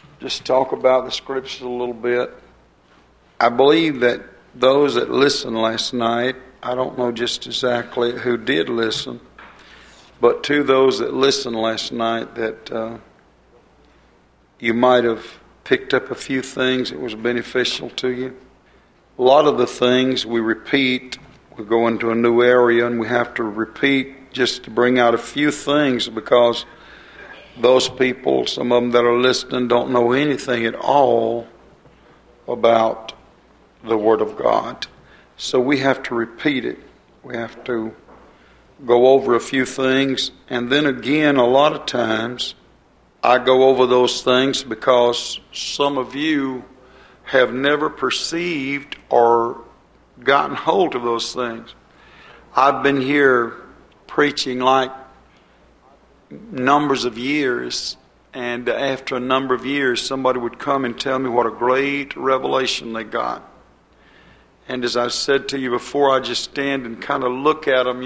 just talk about the scriptures a little bit. I believe that those that listened last night, I don't know just exactly who did listen, but to those that listened last night, that you might have picked up a few things that was beneficial to you. A lot of the things we repeat. We go into a new area and we have to repeat just to bring out a few things, because those people, some of them that are listening, don't know anything at all about the Word of God. So we have to repeat it. We have to go over a few things. And then again, a lot of times, I go over those things because some of you have never perceived or gotten hold of those things. I've been here preaching like numbers of years, and after a number of years, somebody would come and tell me what a great revelation they got. And as I said to you before, I just stand and kind of look at them,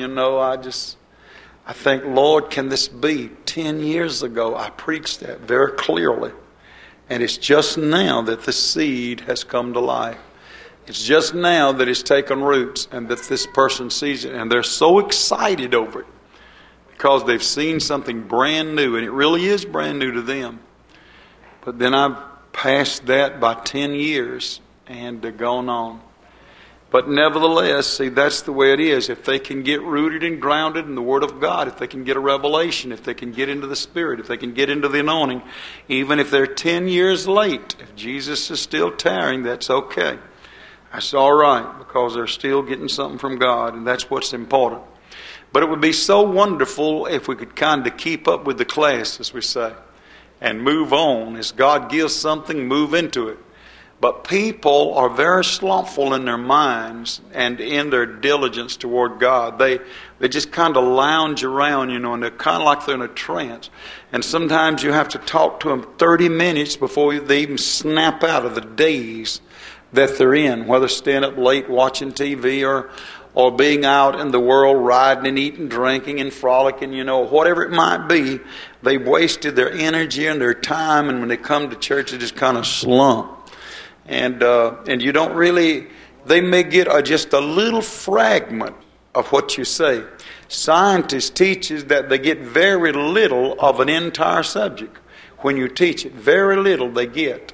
I think, Lord, can this be? 10 years ago, I preached that very clearly. And it's just now that the seed has come to life. It's just now that it's taken roots and that this person sees it. And they're so excited over it because they've seen something brand new. And it really is brand new to them. But then I've passed that by 10 years and gone on. But nevertheless, see, that's the way it is. If they can get rooted and grounded in the Word of God, if they can get a revelation, if they can get into the Spirit, if they can get into the anointing, even if they're 10 years late, if Jesus is still tarrying, that's okay. That's all right, because they're still getting something from God, and that's what's important. But it would be so wonderful if we could kind of keep up with the class, as we say, and move on. As God gives something, move into it. But people are very slothful in their minds and in their diligence toward God. They just kind of lounge around, and they're kind of like they're in a trance. And sometimes you have to talk to them 30 minutes before they even snap out of the daze that they're in, whether staying up late watching TV or being out in the world riding and eating, drinking and frolicking, whatever it might be. They've wasted their energy and their time, and when they come to church, they just kind of slump. And you don't really, they may get just a little fragment of what you say. Scientists teach that they get very little of an entire subject when you teach it. Very little they get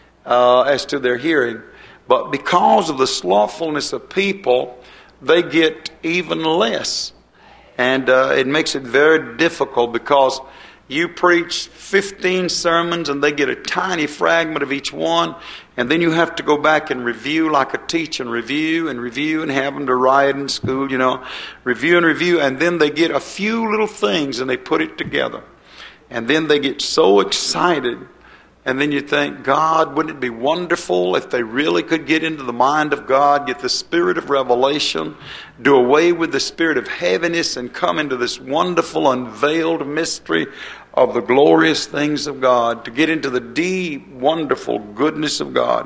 as to their hearing. But because of the slothfulness of people, they get even less. And it makes it very difficult, because you preach 15 sermons and they get a tiny fragment of each one, and then you have to go back and review like a teacher, and review and have them to write in school, review, and then they get a few little things and they put it together. And then they get so excited, and then you think, God, wouldn't it be wonderful if they really could get into the mind of God, get the spirit of revelation, do away with the spirit of heaviness, and come into this wonderful unveiled mystery of the glorious things of God, to get into the deep, wonderful goodness of God.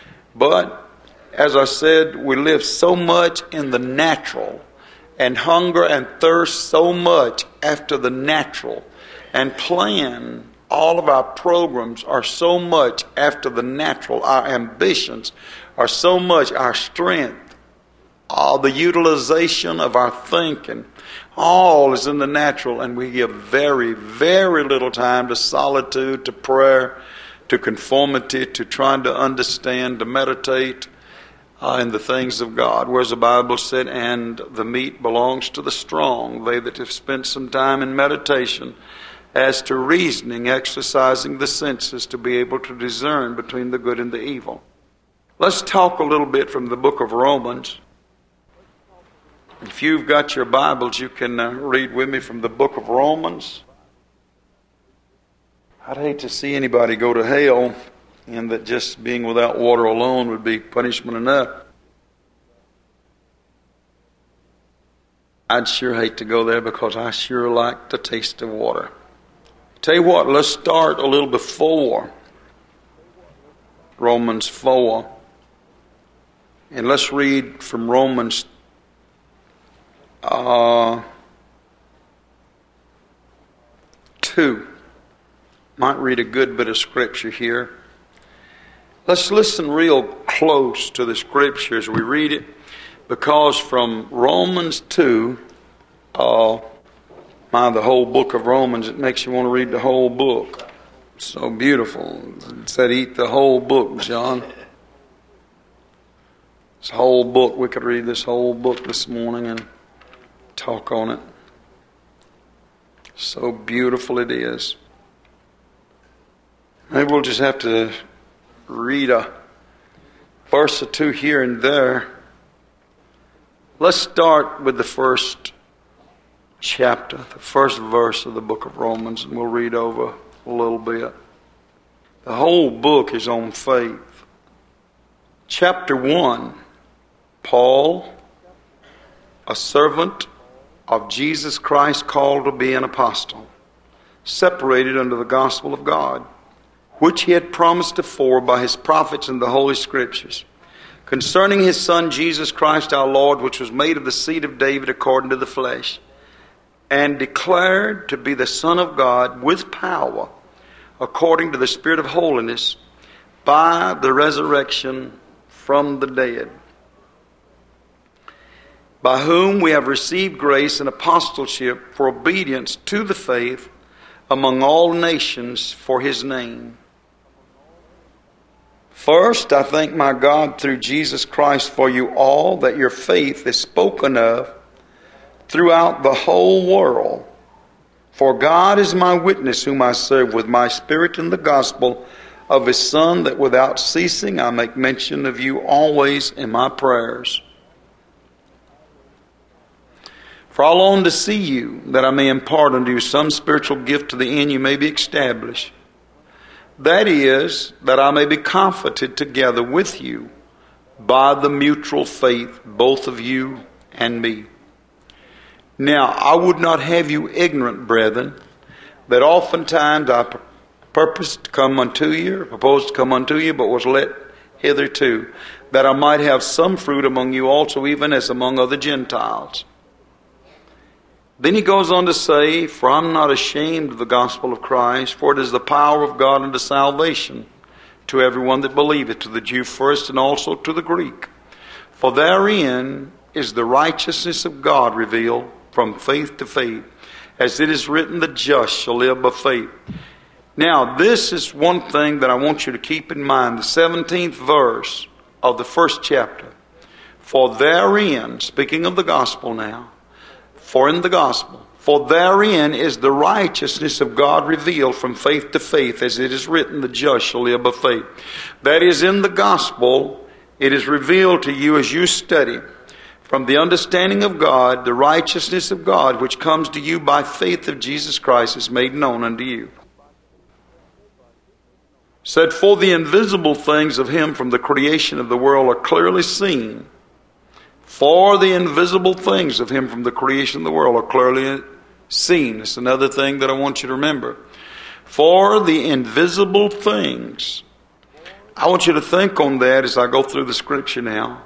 But, as I said, we live so much in the natural, and hunger and thirst so much after the natural, and plan. All of our programs are so much after the natural. Our ambitions are so much, our strength, all the utilization of our thinking, all is in the natural, and we give very, very little time to solitude, to prayer, to conformity, to trying to understand, to meditate in the things of God. Whereas the Bible said, and the meat belongs to the strong, they that have spent some time in meditation, as to reasoning, exercising the senses to be able to discern between the good and the evil. Let's talk a little bit from the book of Romans. If you've got your Bibles, you can read with me from the book of Romans. I'd hate to see anybody go to hell, and that just being without water alone would be punishment enough. I'd sure hate to go there, because I sure like the taste of water. Tell you what, let's start a little before Romans 4. And let's read from Romans 2. Might read a good bit of Scripture here. Let's listen real close to the Scripture as we read it, because from Romans 2, the whole book of Romans, it makes you want to read the whole book. So beautiful. It said eat the whole book, John. This whole book, we could read this whole book this morning and talk on it. So beautiful it is. Maybe we'll just have to read a verse or two here and there. Let's start with the first chapter, the first verse of the book of Romans, and we'll read over a little bit. The whole book is on faith. Chapter 1, Paul, a servant of Jesus Christ, called to be an apostle, separated unto the gospel of God, which he had promised afore by his prophets in the Holy Scriptures, concerning his Son Jesus Christ our Lord, which was made of the seed of David according to the flesh, and declared to be the Son of God with power, according to the Spirit of holiness, by the resurrection from the dead, by whom we have received grace and apostleship for obedience to the faith among all nations for his name. First, I thank my God through Jesus Christ for you all, that your faith is spoken of throughout the whole world. For God is my witness, whom I serve with my spirit in the gospel of his Son, that without ceasing I make mention of you always in my prayers. For I long to see you, that I may impart unto you some spiritual gift to the end you may be established. That is, that I may be comforted together with you by the mutual faith, both of you and me. Now, I would not have you ignorant, brethren, that oftentimes I proposed to come unto you, but was let hitherto, that I might have some fruit among you also, even as among other Gentiles. Then he goes on to say, for I'm not ashamed of the gospel of Christ, for it is the power of God unto salvation to everyone that believeth, to the Jew first and also to the Greek. For therein is the righteousness of God revealed from faith to faith, as it is written, the just shall live by faith. Now, this is one thing that I want you to keep in mind. The 17th verse of the first chapter. For therein, speaking of the gospel now, for in the gospel, for therein is the righteousness of God revealed from faith to faith, as it is written, the just shall live by faith. That is, in the gospel, it is revealed to you as you study, from the understanding of God, the righteousness of God, which comes to you by faith of Jesus Christ, is made known unto you. Said, for the invisible things of him from the creation of the world are clearly seen. For the invisible things of him from the creation of the world are clearly seen. It's another thing that I want you to remember. For the invisible things. I want you to think on that as I go through the scripture now.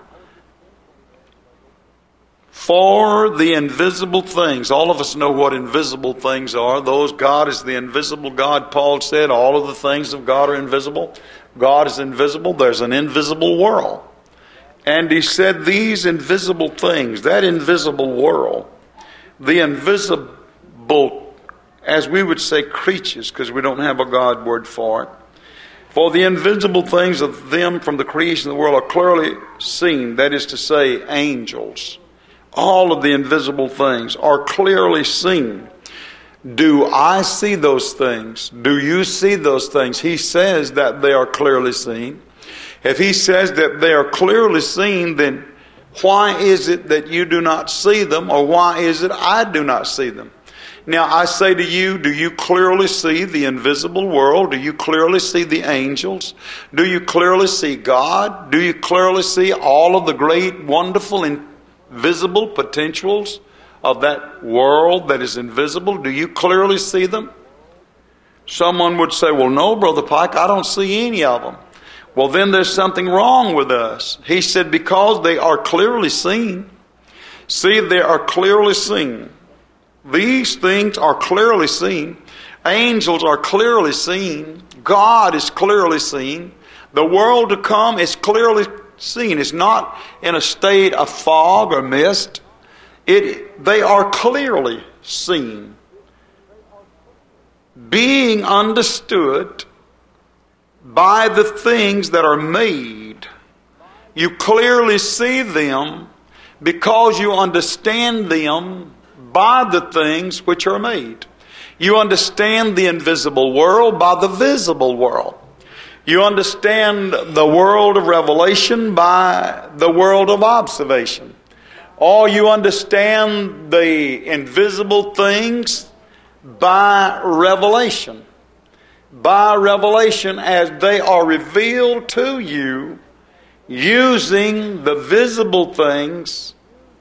For the invisible things. All of us know what invisible things are. Those, God is the invisible God. Paul said all of the things of God are invisible. God is invisible. There's an invisible world. And he said these invisible things, that invisible world, the invisible, as we would say, creatures, because we don't have a God word for it. For the invisible things of them from the creation of the world are clearly seen, that is to say, angels. All of the invisible things are clearly seen. Do I see those things? Do you see those things? He says that they are clearly seen. If he says that they are clearly seen, then why is it that you do not see them, or why is it I do not see them? Now I say to you, do you clearly see the invisible world? Do you clearly see the angels? Do you clearly see God? Do you clearly see all of the great, wonderful, invisible potentials of that world that is invisible? Do you clearly see them? Someone would say, well, no, Brother Pike, I don't see any of them. Well, then there's something wrong with us. He said, because they are clearly seen. See, they are clearly seen. These things are clearly seen. Angels are clearly seen. God is clearly seen. The world to come is clearly seen. It's not in a state of fog or mist. They are clearly seen, being understood by the things that are made. You clearly see them because you understand them by the things which are made. You understand the invisible world by the visible world. You understand the world of revelation by the world of observation. Or you understand the invisible things by revelation. By revelation as they are revealed to you using the visible things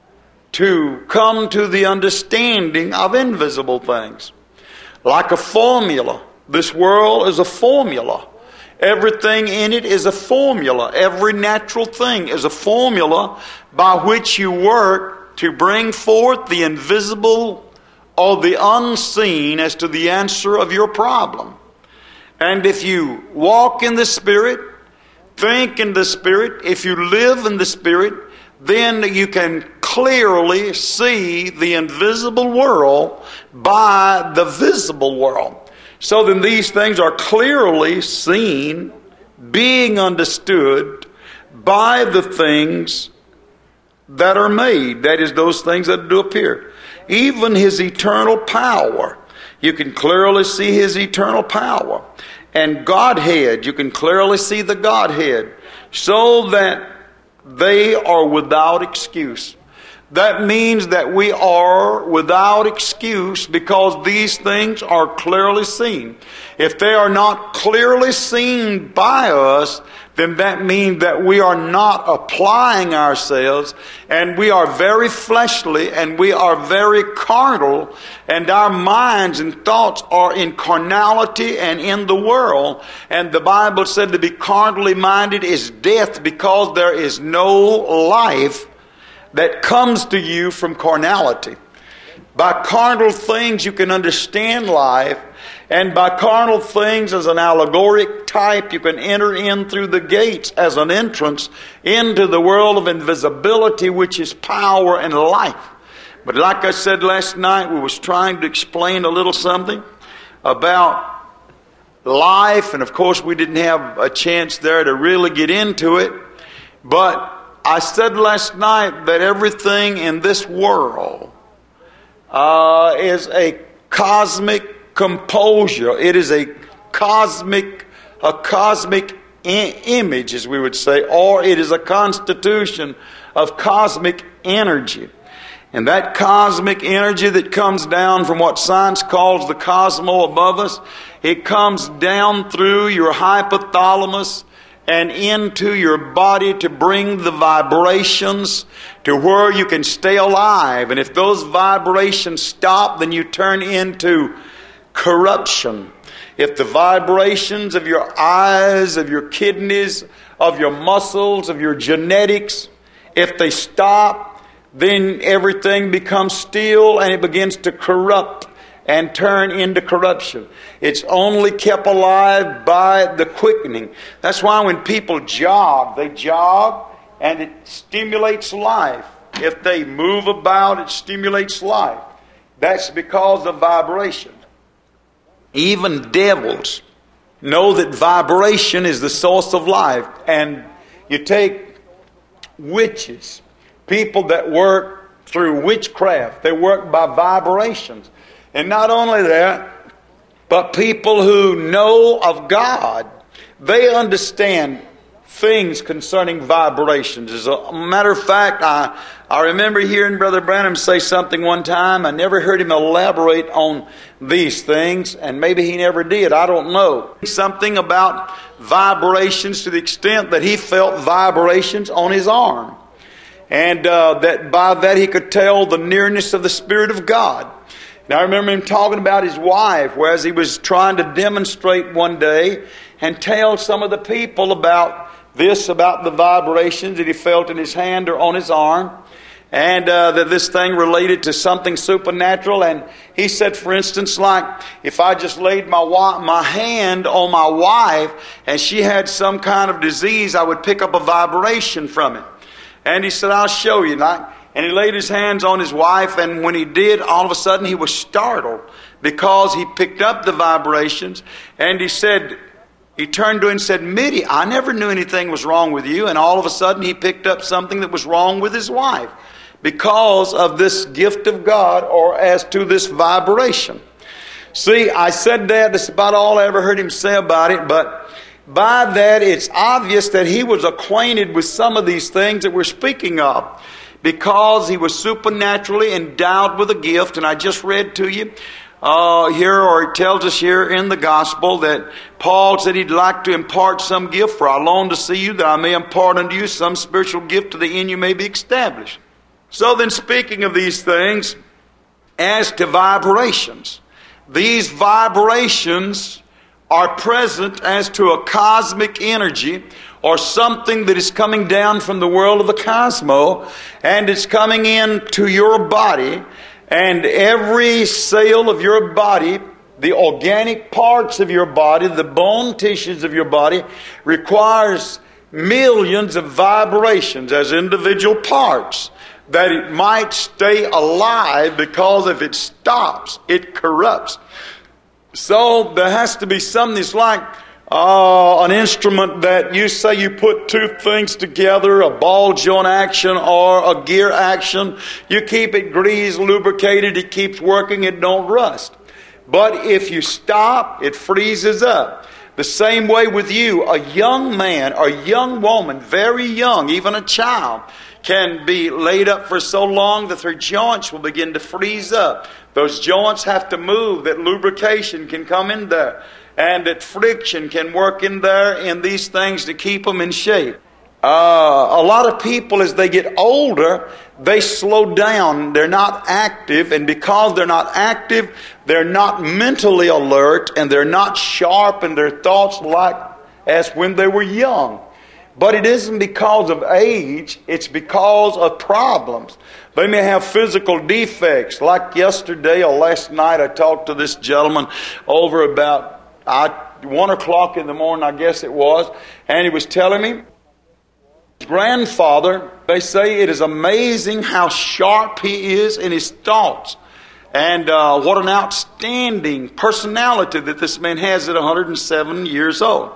to come to the understanding of invisible things. Like a formula. This world is a formula. Everything in it is a formula. Every natural thing is a formula by which you work to bring forth the invisible or the unseen as to the answer of your problem. And if you walk in the Spirit, think in the Spirit, if you live in the Spirit, then you can clearly see the invisible world by the visible world. So then these things are clearly seen, being understood by the things that are made. That is, those things that do appear. Even His eternal power. You can clearly see His eternal power. And Godhead, you can clearly see the Godhead. So that they are without excuse. That means that we are without excuse because these things are clearly seen. If they are not clearly seen by us, then that means that we are not applying ourselves, and we are very fleshly and we are very carnal, and our minds and thoughts are in carnality and in the world. And the Bible said to be carnally minded is death, because there is no life that comes to you from carnality. By carnal things you can understand life, and by carnal things as an allegoric type you can enter in through the gates as an entrance into the world of invisibility, which is power and life. But like I said last night, we was trying to explain a little something about life, and of course we didn't have a chance there to really get into it. But I said last night that everything in this world is a cosmic composure. It is a cosmic image, as we would say, or it is a constitution of cosmic energy. And that cosmic energy that comes down from what science calls the cosmos above us, it comes down through your hypothalamus and into your body to bring the vibrations to where you can stay alive. And if those vibrations stop, then you turn into corruption. If the vibrations of your eyes, of your kidneys, of your muscles, of your genetics, if they stop, then everything becomes still and it begins to corrupt and turn into corruption. It's only kept alive by the quickening. That's why when people jog, they jog and it stimulates life. If they move about, it stimulates life. That's because of vibration. Even devils know that vibration is the source of life. And you take witches, people that work through witchcraft, they work by vibrations. And not only that, but people who know of God, they understand things concerning vibrations. As a matter of fact, I remember hearing Brother Branham say something one time. I never heard him elaborate on these things, and maybe he never did. I don't know. Something about vibrations to the extent that he felt vibrations on his arm. And that by that he could tell the nearness of the Spirit of God. And I remember him talking about his wife, whereas he was trying to demonstrate one day and tell some of the people about this, about the vibrations that he felt in his hand or on his arm. and that this thing related to something supernatural. And he said, for instance, like if I just laid my hand on my wife and she had some kind of disease, I would pick up a vibration from it. And he said, I'll show you. And he laid his hands on his wife, and when he did, all of a sudden he was startled because he picked up the vibrations. And he said, he turned to her and said, Mitty, I never knew anything was wrong with you. And all of a sudden he picked up something that was wrong with his wife because of this gift of God, or as to this vibration. See, I said that. That's about all I ever heard him say about it. But by that, it's obvious that he was acquainted with some of these things that we're speaking of, because he was supernaturally endowed with a gift. And I just read to you here, or it tells us here in the gospel, that Paul said he'd like to impart some gift. For I long to see you, that I may impart unto you some spiritual gift, to the end you may be established. So then, speaking of these things, as to vibrations, these vibrations are present as to a cosmic energy, or something that is coming down from the world of the cosmos, and it's coming into your body, and every cell of your body, the organic parts of your body, the bone tissues of your body, requires millions of vibrations as individual parts, that it might stay alive, because if it stops, it corrupts. So there has to be something that's like an instrument that you say you put two things together, a ball joint action or a gear action. You keep it greased, lubricated, it keeps working, it don't rust. But if you stop, it freezes up. The same way with you, a young man or young woman, very young, even a child, can be laid up for so long that their joints will begin to freeze up. Those joints have to move, that lubrication can come in there, and that friction can work in there in these things to keep them in shape. A lot of people, as they get older, they slow down. They're not active, and because they're not active, they're not mentally alert, and they're not sharp in their thoughts like as when they were young. But it isn't because of age, it's because of problems. They may have physical defects. Like yesterday or last night, I talked to this gentleman over about 1 o'clock in the morning, I guess it was, and he was telling me his grandfather, they say it is amazing how sharp he is in his thoughts, and what an outstanding personality that this man has at 107 years old.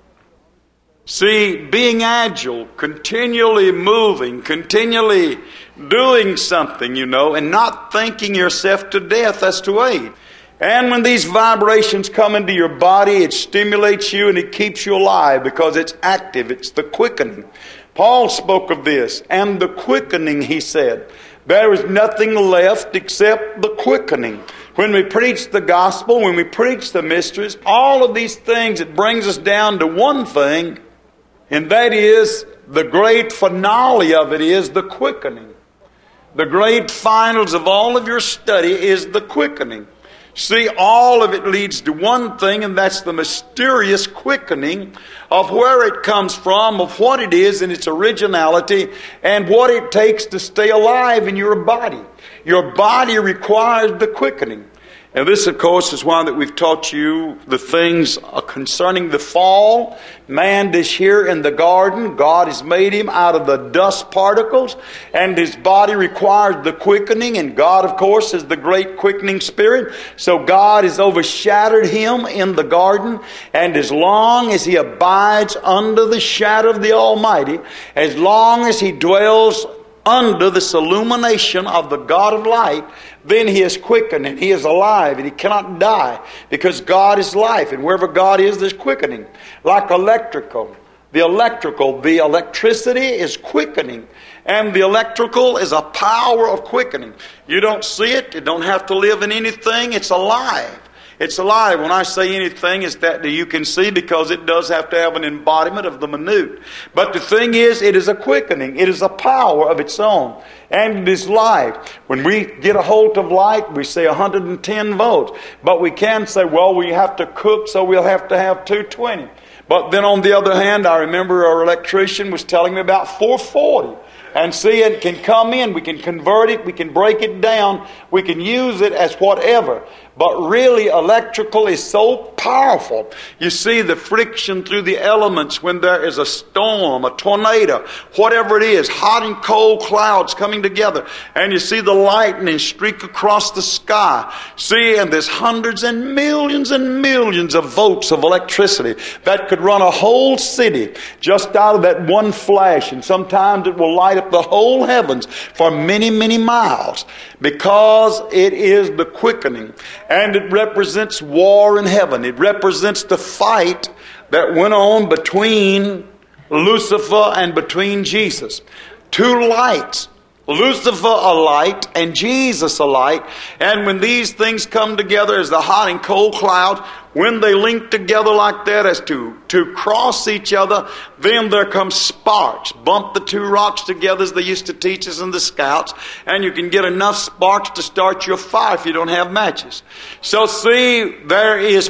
See, being agile, continually moving, continually doing something, and not thinking yourself to death, that's to age. And when these vibrations come into your body, it stimulates you and it keeps you alive because it's active. It's the quickening. Paul spoke of this, and the quickening, he said. There is nothing left except the quickening. When we preach the gospel, when we preach the mysteries, all of these things, it brings us down to one thing, and that is, the great finale of it is the quickening. The great finals of all of your study is the quickening. See, all of it leads to one thing, and that's the mysterious quickening of where it comes from, of what it is in its originality, and what it takes to stay alive in your body. Your body requires the quickening. And this, of course, is why that we've taught you the things concerning the fall. Man is here in the garden. God has made him out of the dust particles, and his body requires the quickening. And God, of course, is the great quickening spirit. So God has overshadowed him in the garden. And as long as he abides under the shadow of the Almighty, as long as he dwells under this illumination of the God of light, then he is quickened and he is alive and he cannot die, because God is life, and wherever God is, there's quickening. Like the electricity is quickening, and the electrical is a power of quickening. You don't see it, you don't have to live in anything, it's alive. It's alive. When I say anything, it's that you can see, because it does have to have an embodiment of the minute. But the thing is, it is a quickening. It is a power of its own. And it is life. When we get a hold of light, we say 110 volts. But we can say, well, we have to cook, so we'll have to have 220. But then on the other hand, I remember our electrician was telling me about 440. And see, it can come in, we can convert it, we can break it down, we can use it as whatever. But really, electrical is so powerful. You see the friction through the elements when there is a storm, a tornado, whatever it is, hot and cold clouds coming together. And you see the lightning streak across the sky. See, and there's hundreds and millions of volts of electricity that could run a whole city just out of that one flash. And sometimes it will light up the whole heavens for many, many miles, because it is the quickening. And it represents war in heaven. It represents the fight that went on between Lucifer and between Jesus. Two lights. Lucifer a light and Jesus a light. And when these things come together as the hot and cold clouds, when they link together like that as to cross each other, then there comes sparks. Bump the two rocks together as they used to teach us in the Scouts, and you can get enough sparks to start your fire if you don't have matches. So see, there is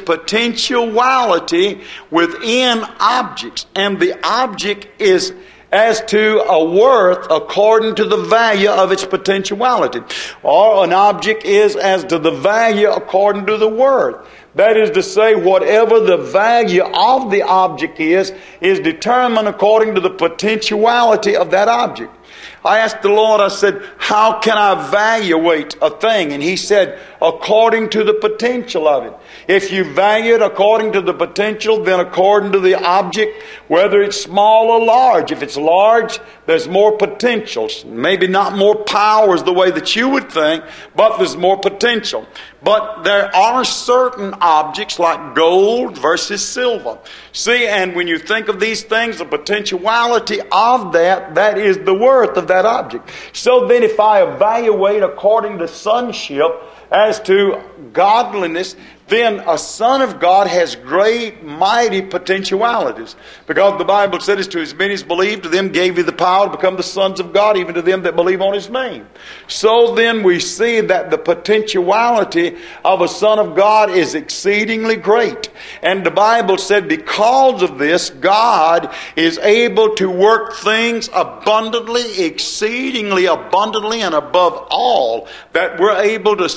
potentiality within objects, and the object is as to a worth according to the value of its potentiality. Or an object is as to the value according to the worth. That is to say, whatever the value of the object is determined according to the potentiality of that object. I asked the Lord, I said, how can I evaluate a thing? And He said, according to the potential of it. If you value it according to the potential, then according to the object, whether it's small or large. If it's large, there's more potential. Maybe not more power is the way that you would think, but there's more potential. But there are certain objects like gold versus silver. See, and when you think of these things, the potentiality of that is the worth of that object. So then if I evaluate according to sonship as to godliness, then a son of God has great, mighty potentialities. Because the Bible said, as to as many as believe, to them gave He the power to become the sons of God, even to them that believe on His name. So then we see that the potentiality of a son of God is exceedingly great. And the Bible said, because of this, God is able to work things abundantly, exceedingly abundantly, and above all that we're able to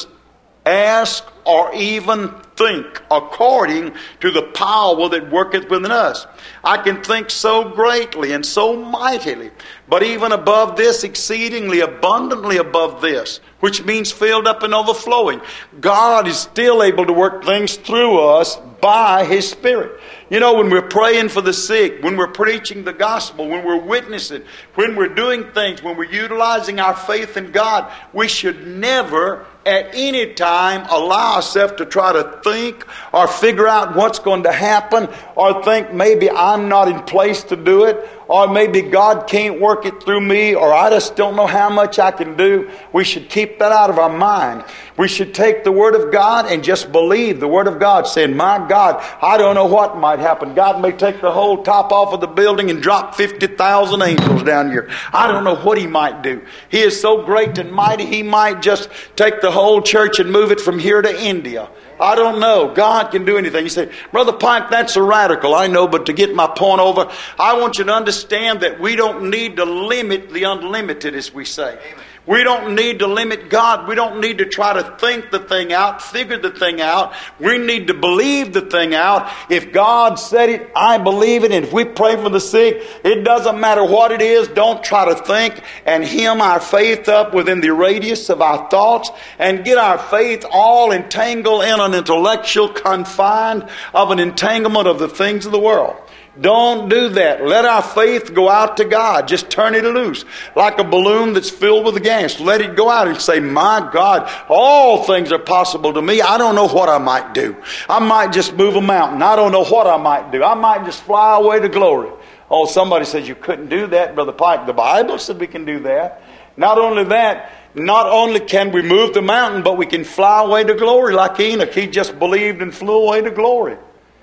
ask or even think, according to the power that worketh within us. I can think so greatly and so mightily, but even above this, exceedingly abundantly above this, which means filled up and overflowing. God is still able to work things through us by His Spirit. You know, when we're praying for the sick, when we're preaching the gospel, when we're witnessing, when we're doing things, when we're utilizing our faith in God, we should never at any time allow ourselves to try to think or figure out what's going to happen, or think maybe I'm not in place to do it, or maybe God can't work it through me, or I just don't know how much I can do. We should keep that out of our mind. We should take the Word of God and just believe the Word of God, saying, my God, I don't know what might happen. God may take the whole top off of the building and drop 50,000 angels down here. I don't know what He might do. He is so great and mighty, He might just take the whole church and move it from here to India. I don't know. God can do anything. You say, Brother Pike, that's a radical. I know, but to get my point over, I want you to understand that we don't need to limit the unlimited, as we say. Amen. We don't need to limit God. We don't need to try to think the thing out, figure the thing out. We need to believe the thing out. If God said it, I believe it. And if we pray for the sick, it doesn't matter what it is. Don't try to think and hem our faith up within the radius of our thoughts and get our faith all entangled in an intellectual confine of an entanglement of the things of the world. Don't do that. Let our faith go out to God. Just turn it loose. Like a balloon that's filled with gas. Let it go out and say, my God, all things are possible to me. I don't know what I might do. I might just move a mountain. I don't know what I might do. I might just fly away to glory. Oh, somebody says you couldn't do that, Brother Pike. The Bible said we can do that. Not only that, not only can we move the mountain, but we can fly away to glory like Enoch. He just believed and flew away to glory.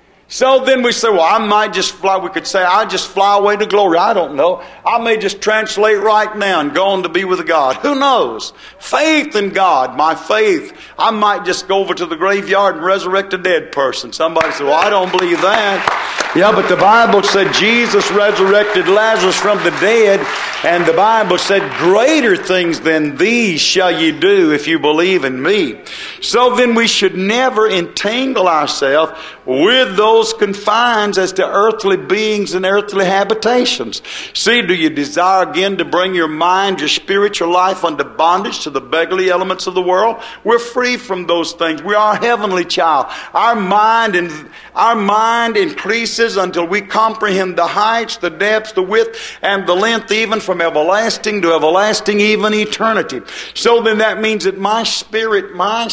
So then we say, well, I might just fly. We could say, I just fly away to glory. I don't know. I may just translate right now and go on to be with God. Who knows? Faith in God, my faith. I might just go over to the graveyard and resurrect a dead person. Somebody said, well, I don't believe that. Yeah, but the Bible said Jesus resurrected Lazarus from the dead, and the Bible said, greater things than these shall ye do if you believe in me. So then we should never entangle ourselves with those confines as to earthly beings and earthly habitations. See, do you desire again to bring your mind, your spiritual life under bondage to the beggarly elements of the world? We're free from those things. We are a heavenly child. Our mind increases until we comprehend the heights, the depths, the width, and the length, even from everlasting to everlasting, even eternity. So then that means that my spirit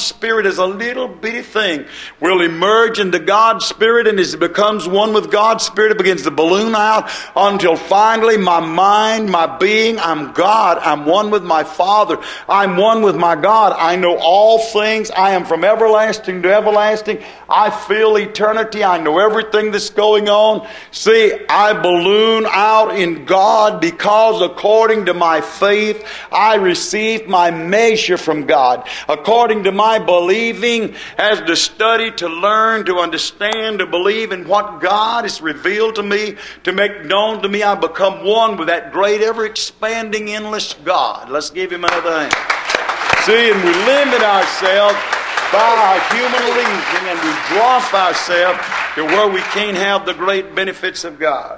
is a little bitty thing, will emerge into God's Spirit, and as it becomes one with God's Spirit, it begins to balloon out until finally my mind, my being, I'm God. I'm one with my Father. I'm one with my God. I know all things. I am from everlasting to everlasting. I feel eternity. I know everything that's going on. See, I balloon out in God because according to my faith, I receive my measure from God. According to my believing, as to study, to learn, to understand, to believe in what God has revealed to me, to make known to me, I become one with that great, ever-expanding, endless God. Let's give Him another hand. See, and we limit ourselves by our human reasoning, and we dwarf ourselves to where we can't have the great benefits of God.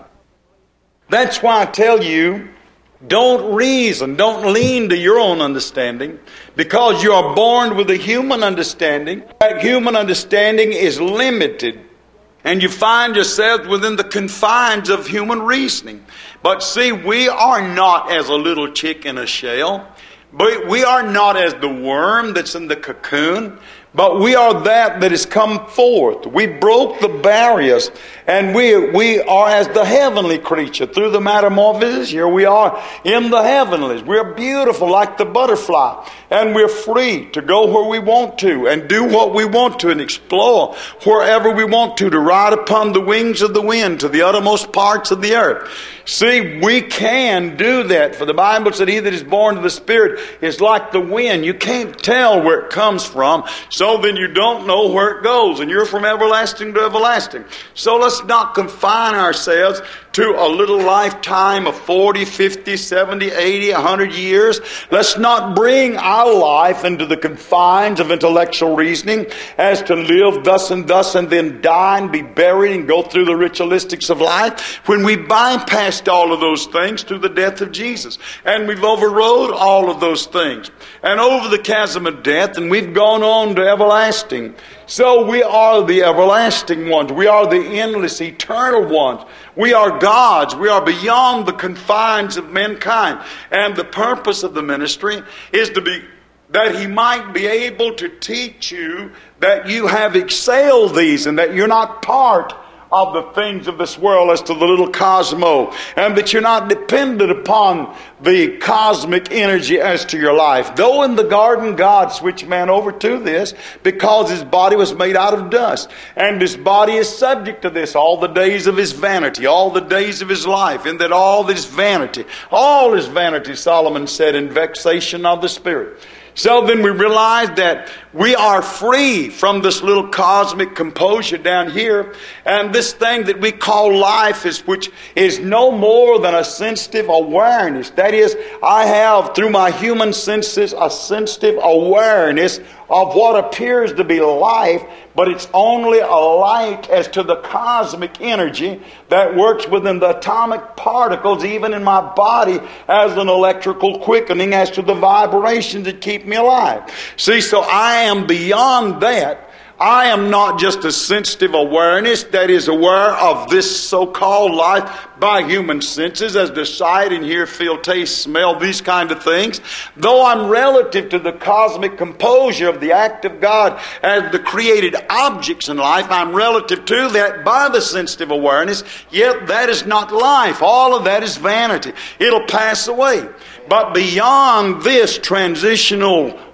That's why I tell you, don't reason, don't lean to your own understanding, because you are born with a human understanding. That human understanding is limited, and you find yourself within the confines of human reasoning. But see, we are not as a little chick in a shell. But we are not as the worm that's in the cocoon, but we are that has come forth. We broke the barriers, and we are as the heavenly creature. Through the metamorphosis, here we are in the heavenlies. We're beautiful like the butterfly, and we're free to go where we want to and do what we want to and explore wherever we want to ride upon the wings of the wind to the uttermost parts of the earth. See, we can do that, for the Bible said, he that is born of the Spirit is like the wind. You can't tell where it comes from, so then you don't know where it goes, and you're from everlasting to everlasting. So let's not confine ourselves to a little lifetime of 40, 50, 70, 80, 100 years. Let's not bring our life into the confines of intellectual reasoning as to live thus and then die and be buried and go through the ritualistics of life, when we bypassed all of those things through the death of Jesus. And we've overrode all of those things and over the chasm of death, and we've gone on to everlasting. So we are the everlasting ones. We are the endless, eternal ones. We are God's. We are beyond the confines of mankind. And the purpose of the ministry is to be that He might be able to teach you that you have excelled these and that you're not part of the things of this world as to the little cosmo, and that you're not dependent upon the cosmic energy as to your life. Though in the garden God switched man over to this because his body was made out of dust, and his body is subject to this all the days of his vanity, all the days of his life, and that all is vanity, Solomon said, in vexation of the spirit. So then we realize that we are free from this little cosmic composure down here, and this thing that we call life, which is no more than a sensitive awareness. That is, I have through my human senses a sensitive awareness of what appears to be life, but it's only a light as to the cosmic energy that works within the atomic particles, even in my body, as an electrical quickening as to the vibrations that keep me alive. See, so I am beyond that. I am not just a sensitive awareness that is aware of this so-called life by human senses, as to sight and hear, feel, taste, smell, these kind of things. Though I'm relative to the cosmic composure of the act of God as the created objects in life, I'm relative to that by the sensitive awareness, yet that is not life. All of that is vanity. It'll pass away. But beyond this transitional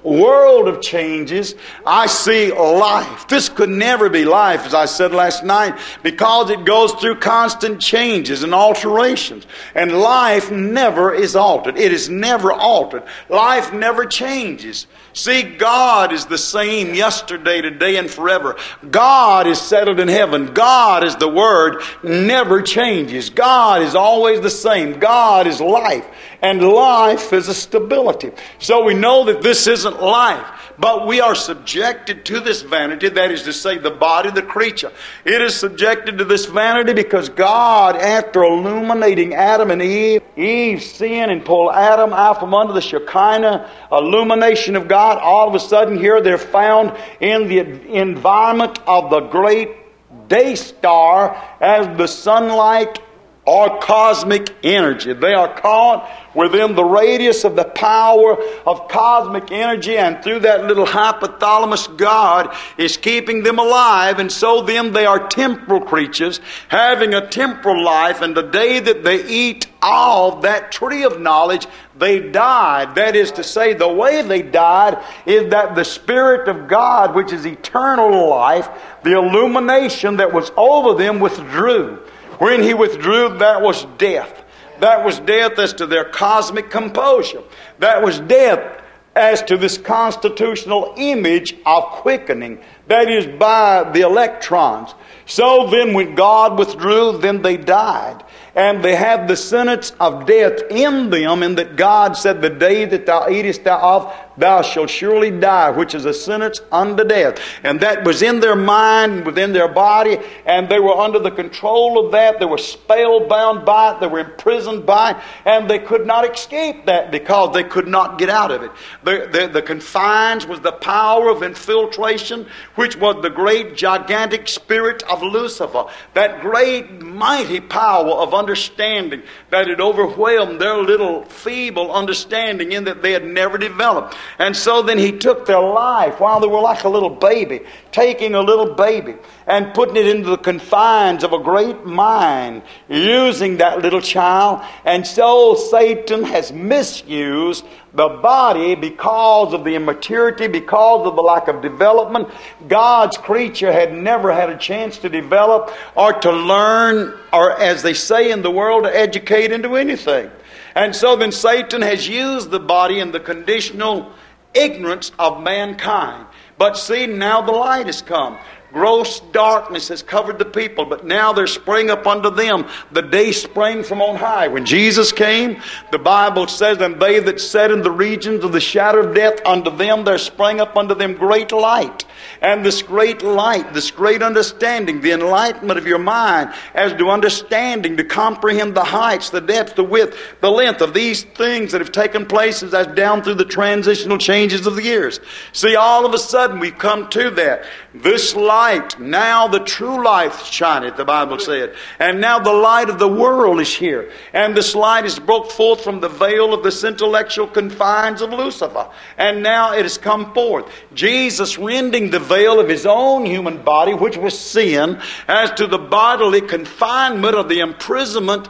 world of changes, I see life. This could never be life, as I said last night, because it goes through constant changes and alterations. And life never is altered. It is never altered. Life never changes. See, God is the same yesterday, today, and forever. God is settled in heaven. God is the Word, never changes. God is always the same. God is life. And life is a stability. So we know that this isn't life. But we are subjected to this vanity, that is to say, the body, the creature. It is subjected to this vanity because God, after illuminating Adam and Eve sinned and pulled Adam out from under the Shekinah illumination of God, all of a sudden here they're found in the environment of the great day star as the sunlight or cosmic energy. They are caught within the radius of the power of cosmic energy, and through that little hypothalamus, God is keeping them alive, and so then they are temporal creatures having a temporal life, and the day that they eat of that tree of knowledge, they died. That is to say, the way they died is that the Spirit of God, which is eternal life, the illumination that was over them, withdrew. When He withdrew, that was death. That was death as to their cosmic composure. That was death as to this constitutional image of quickening. That is by the electrons. So then when God withdrew, then they died. And they had the sentence of death in them, in that God said, the day that thou eatest thereof, thou shalt surely die, which is a sentence unto death. And that was in their mind, within their body, and they were under the control of that. They were spellbound by it. They were imprisoned by it, and they could not escape that because they could not get out of it. The confines was the power of infiltration, which was the great gigantic spirit of Lucifer, that great mighty power of understanding that had overwhelmed their little feeble understanding in that they had never developed. And so then he took their life while they were like a little baby, taking a little baby and putting it into the confines of a great mind, using that little child. And so Satan has misused the body because of the immaturity, because of the lack of development. God's creature had never had a chance to develop or to learn, or as they say in the world, to educate into anything. And so then Satan has used the body in the conditional ignorance of mankind. But see, now the light has come. Gross darkness has covered the people, but now there sprang up unto them the day spring from on high. When Jesus came, the Bible says, and they that sat in the regions of the shadow of death, unto them there sprang up unto them great light. And this great light, this great understanding, the enlightenment of your mind as to understanding, to comprehend the heights, the depths, the width, the length of these things that have taken place as down through the transitional changes of the years. See, all of a sudden we've come to that. This light, now the true light shineth, the Bible said. And now the light of the world is here. And this light is broke forth from the veil of this intellectual confines of Lucifer. And now it has come forth. Jesus rending the veil of His own human body, which was sin, as to the bodily confinement of the imprisonment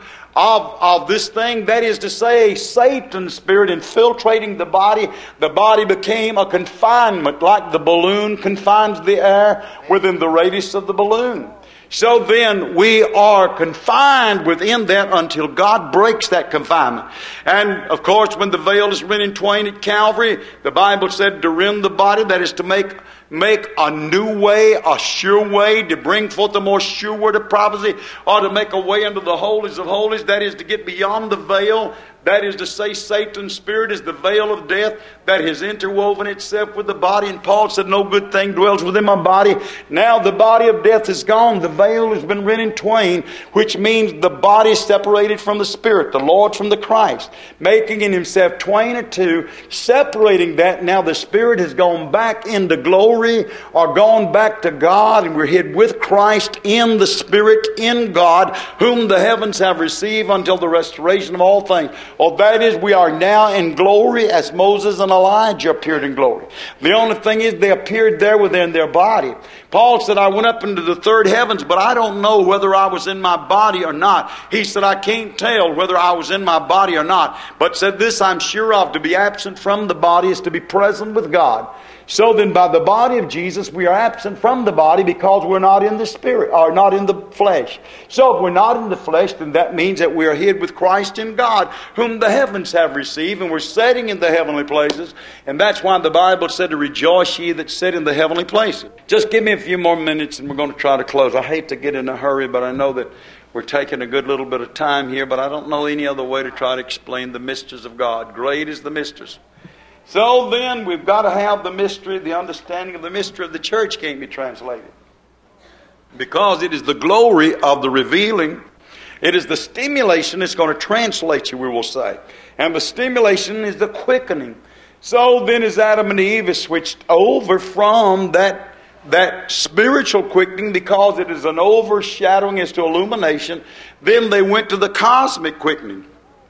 of this thing, that is to say, Satan's spirit infiltrating the body became a confinement, like the balloon confines the air within the radius of the balloon. So then we are confined within that until God breaks that confinement. And of course, when the veil is rent in twain at Calvary, the Bible said to rend the body, that is to make a new way, a sure way, to bring forth a more sure word of prophecy, or to make a way into the holies of holies, that is to get beyond the veil. That is to say, Satan's spirit is the veil of death that has interwoven itself with the body. And Paul said, no good thing dwells within my body. Now the body of death is gone. The veil has been rent in twain, which means the body separated from the spirit, the Lord from the Christ, making in Himself twain or two, separating that. Now the spirit has gone back into glory glory or gone back to God, and we're hid with Christ in the Spirit in God, whom the heavens have received until the restoration of all things. Well, that is, we are now in glory as Moses and Elijah appeared in glory. The only thing is they appeared there within their body. Paul said, I went up into the third heavens, but I don't know whether I was in my body or not. He said, I can't tell whether I was in my body or not. But said this I'm sure of, to be absent from the body is to be present with God. So then by the body of Jesus, we are absent from the body because we're not in the spirit, or not in the flesh. So if we're not in the flesh, then that means that we are hid with Christ in God, whom the heavens have received, and we're sitting in the heavenly places. And that's why the Bible said to rejoice ye that sit in the heavenly places. Just give me a few more minutes and we're going to try to close. I hate to get in a hurry, but I know that we're taking a good little bit of time here, but I don't know any other way to try to explain the mysteries of God. Great is the mysteries. So then we've got to have the mystery, the understanding of the mystery of the church can't be translated. Because it is the glory of the revealing. It is the stimulation that's going to translate you, we will say. And the stimulation is the quickening. So then as Adam and Eve is switched over from that spiritual quickening, because it is an overshadowing as to illumination, then they went to the cosmic quickening.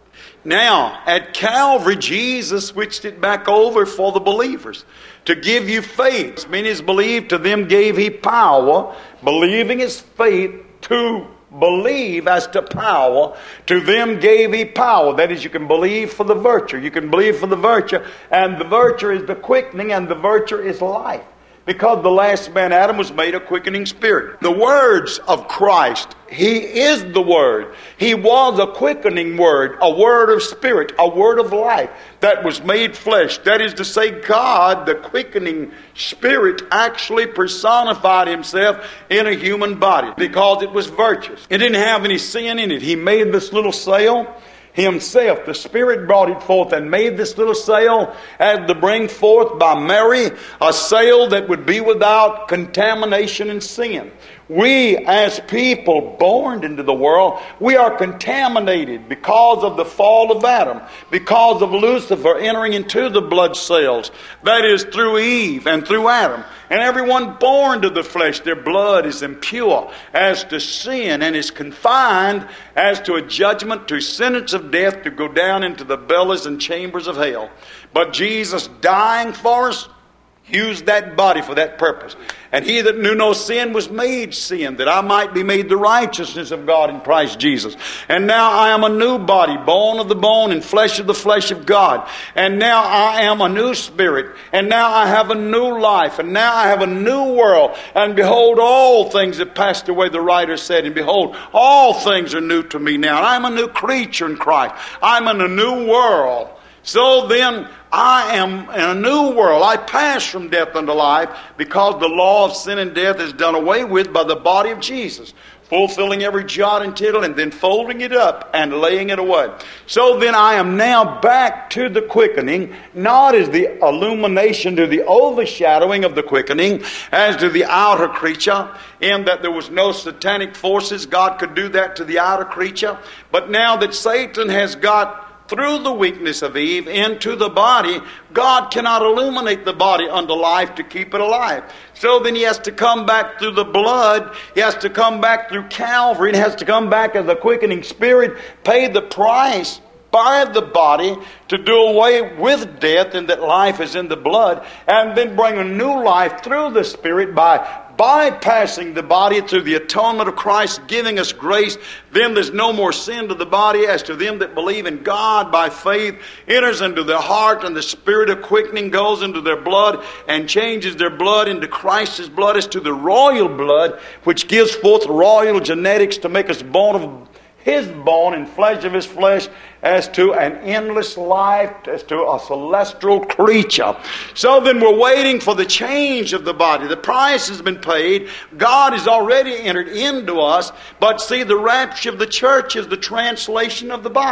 Now, at Calvary, Jesus switched it back over for the believers to give you faith. Meaning is believed, to them gave he power. Believing is faith, to believe as to power. To them gave he power. That is, you can believe for the virtue. You can believe for the virtue. And the virtue is the quickening, and the virtue is life. Because the last man, Adam, was made a quickening spirit. The words of Christ, he is the Word. He was a quickening Word, a Word of spirit, a Word of life that was made flesh. That is to say, God, the quickening Spirit, actually personified himself in a human body because it was virtuous. It didn't have any sin in it. He made this little sail himself. The Spirit brought it forth and made this little sail as to bring forth by Mary a sail that would be without contamination and sin. We as people born into the world, we are contaminated because of the fall of Adam, because of Lucifer entering into the blood cells. That is through Eve and through Adam. And everyone born to the flesh, their blood is impure as to sin and is confined as to a judgment, to sentence of death, to go down into the bellies and chambers of hell. But Jesus dying for us used that body for that purpose. And he that knew no sin was made sin, that I might be made the righteousness of God in Christ Jesus. And now I am a new body, bone of the bone and flesh of the flesh of God. And now I am a new spirit. And now I have a new life. And now I have a new world. And behold, all things have passed away, the writer said. And behold, all things are new to me now. And I'm a new creature in Christ. I'm in a new world. So then, I am in a new world. I pass from death unto life because the law of sin and death is done away with by the body of Jesus, fulfilling every jot and tittle and then folding it up and laying it away. So then I am now back to the quickening, not as the illumination to the overshadowing of the quickening, as to the outer creature, in that there was no satanic forces. God could do that to the outer creature. But now that Satan has got through the weakness of Eve into the body, God cannot illuminate the body unto life to keep it alive. So then he has to come back through the blood. He has to come back through Calvary. He has to come back as a quickening spirit, pay the price by the body to do away with death, and that life is in the blood, and then bring a new life through the Spirit by bypassing the body through the atonement of Christ, giving us grace. Then there's no more sin to the body. As to them that believe in God by faith, enters into their heart, and the Spirit of quickening goes into their blood and changes their blood into Christ's blood, as to the royal blood, which gives forth royal genetics to make us born of his bone and flesh of his flesh, as to an endless life, as to a celestial creature. So then we're waiting for the change of the body. The price has been paid. God has already entered into us. But see, the rapture of the church is the translation of the body.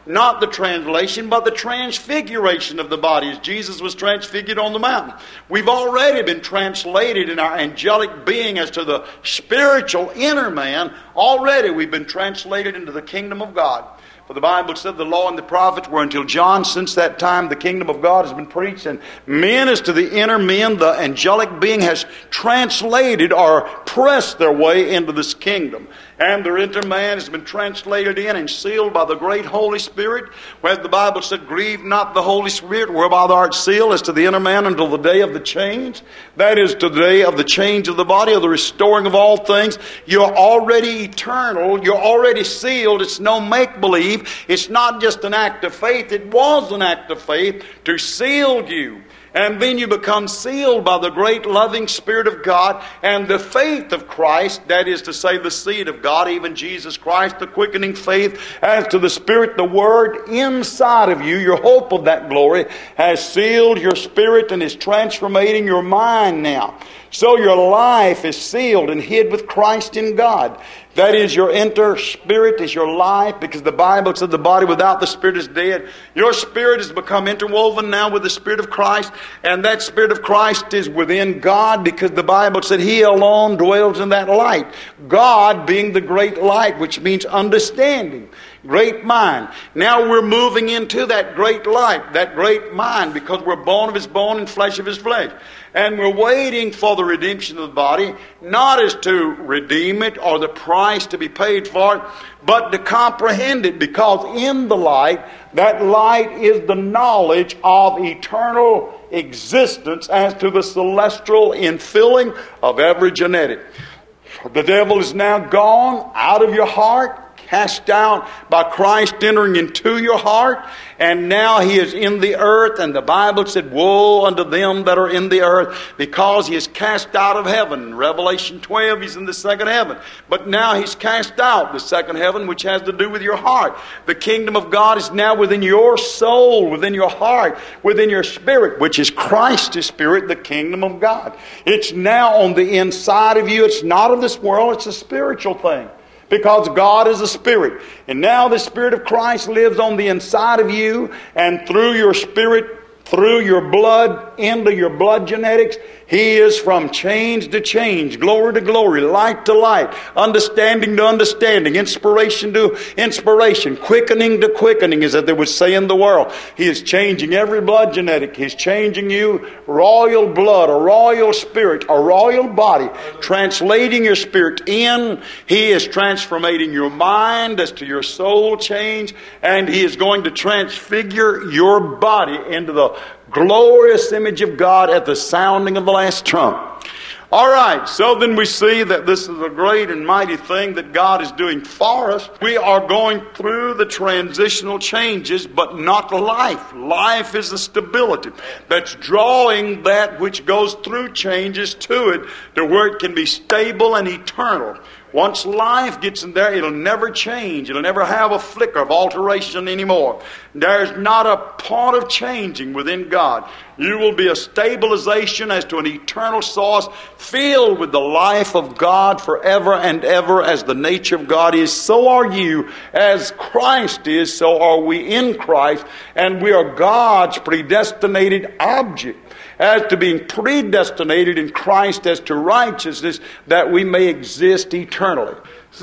not the translation, but the transfiguration of the body as Jesus was transfigured on the mountain. We've already been translated in our angelic being as to the spiritual inner man. Already we've been translated into the kingdom of God. For the Bible said the law and the prophets were until John. Since that time the kingdom of God has been preached, and men as to the inner men, the angelic being has translated or pressed their way into this kingdom. And their inner man has been translated in and sealed by the great Holy Spirit, where the Bible said, grieve not the Holy Spirit, whereby thou art sealed as to the inner man until the day of the change. That is, to the day of the change of the body, of the restoring of all things. You're already eternal. You're already sealed. It's no make-believe. It's not just an act of faith. It was an act of faith to seal you. And then you become sealed by the great loving Spirit of God and the faith of Christ, that is to say the seed of God, even Jesus Christ, the quickening faith as to the Spirit, the Word inside of you, your hope of that glory, has sealed your spirit and is transforming your mind now. So your life is sealed and hid with Christ in God. That is, your inner spirit is your life, because the Bible said the body without the Spirit is dead. Your spirit has become interwoven now with the Spirit of Christ, and that Spirit of Christ is within God, because the Bible said He alone dwells in that light. God being the great light, which means understanding, great mind. Now we're moving into that great light, that great mind, because we're bone of His bone and flesh of His flesh. And we're waiting for the redemption of the body, not as to redeem it or the price to be paid for it, but to comprehend it, because in the light, that light is the knowledge of eternal existence as to the celestial infilling of every genetic. The devil is now gone out of your heart, cast out by Christ entering into your heart, and now He is in the earth. And the Bible said, woe unto them that are in the earth, because He is cast out of heaven. Revelation 12, He's in the second heaven. But now He's cast out the second heaven, which has to do with your heart. The kingdom of God is now within your soul, within your heart, within your spirit, which is Christ's Spirit, the kingdom of God. It's now on the inside of you. It's not of this world. It's a spiritual thing, because God is a spirit. And now the Spirit of Christ lives on the inside of you, and through your spirit, through your blood, into your blood genetics, He is from change to change, glory to glory, light to light, understanding to understanding, inspiration to inspiration, quickening to quickening, as they would say in the world. He is changing every blood genetic. He's changing you, royal blood, a royal spirit, a royal body, translating your spirit in. He is transforming your mind as to your soul change, and He is going to transfigure your body into the glorious image of God at the sounding of the last trump. All right, so then we see that this is a great and mighty thing that God is doing for us. We are going through the transitional changes, but not life. Life is the stability that's drawing that which goes through changes to it, to where it can be stable and eternal. Once life gets in there, it'll never change. It'll never have a flicker of alteration anymore. There's not a point of changing within God. You will be a stabilization as to an eternal source, filled with the life of God forever and ever. As the nature of God is, so are you. As Christ is, so are we in Christ. And we are God's predestinated object, as to being predestinated in Christ as to righteousness, that we may exist eternally.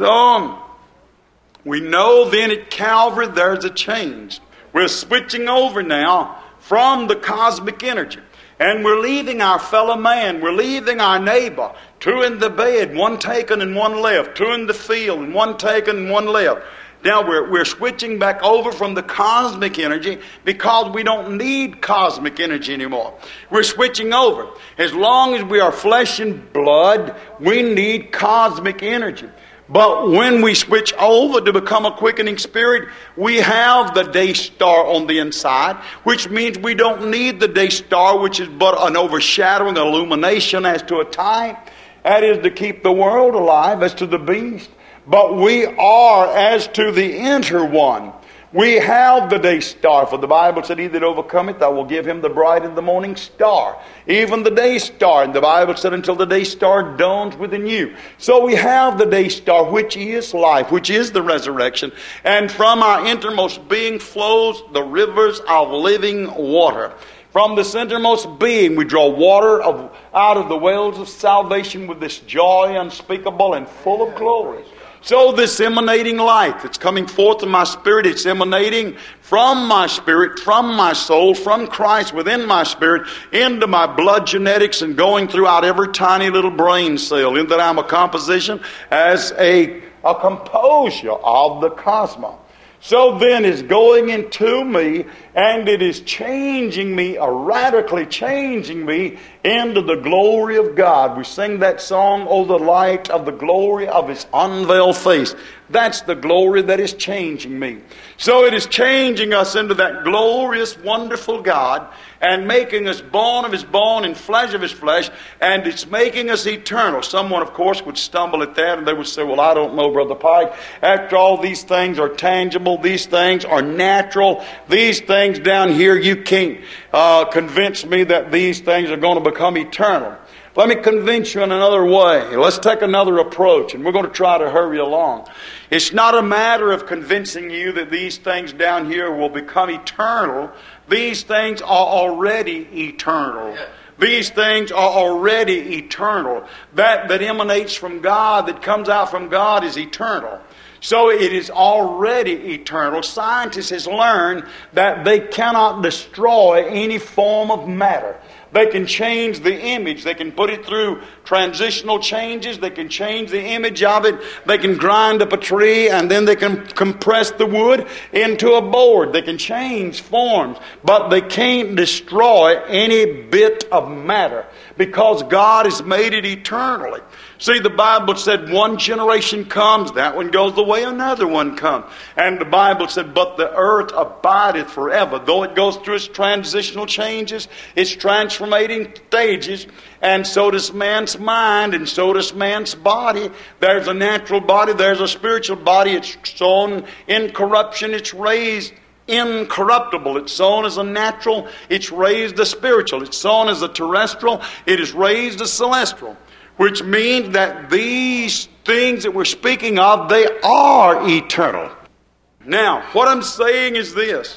So, we know then at Calvary there's a change. We're switching over now from the cosmic energy. And we're leaving our fellow man. We're leaving our neighbor. Two in the bed, one taken and one left. Two in the field, and one taken and one left. Now we're switching back over from the cosmic energy, because we don't need cosmic energy anymore. We're switching over. As long as we are flesh and blood, we need cosmic energy. But when we switch over to become a quickening spirit, we have the day star on the inside, which means we don't need the day star, which is but an overshadowing illumination as to a time. That is to keep the world alive as to the beast. But we are as to the inner one. We have the day star, for the Bible said, he that overcometh, I will give him the bright and the morning star. Even the day star. And the Bible said, until the day star dawns within you. So we have the day star, which is life, which is the resurrection. And from our innermost being flows the rivers of living water. From this innermost being we draw water out of the wells of salvation with this joy unspeakable and full of glory. So this emanating life that's coming forth in my spirit, it's emanating from my spirit, from my soul, from Christ within my spirit, into my blood genetics and going throughout every tiny little brain cell. In that I'm a composition as a composure of the cosmos. So then it's going into me, and it is changing me, radically changing me into the glory of God. We sing that song, "Oh, the light of the glory of His unveiled face." That's the glory that is changing me. So it is changing us into that glorious, wonderful God, and making us bone of His bone and flesh of His flesh, and it's making us eternal. Someone, of course, would stumble at that, and they would say, "Well, I don't know, Brother Pike. After all, these things are tangible. These things are natural. These things down here, you can't convince me that these things are going to become eternal." Let me convince you in another way. Let's take another approach, and we're going to try to hurry along. It's not a matter of convincing you that these things down here will become eternal. These things are already eternal. These things are already eternal. That emanates from God, that comes out from God, is eternal. So it is already eternal. Scientists has learned that they cannot destroy any form of matter. They can change the image. They can put it through transitional changes. They can change the image of it. They can grind up a tree, and then they can compress the wood into a board. They can change forms, but they can't destroy any bit of matter because God has made it eternally. See, the Bible said one generation comes, that one goes away, another one comes. And the Bible said, but the earth abideth forever. Though it goes through its transitional changes, its transformating stages, and so does man's mind, and so does man's body. There's a natural body, there's a spiritual body. It's sown in corruption, it's raised incorruptible. It's sown as a natural, it's raised as spiritual. It's sown as a terrestrial, it is raised as celestial. Which means that these things that we're speaking of, they are eternal. Now, what I'm saying is this,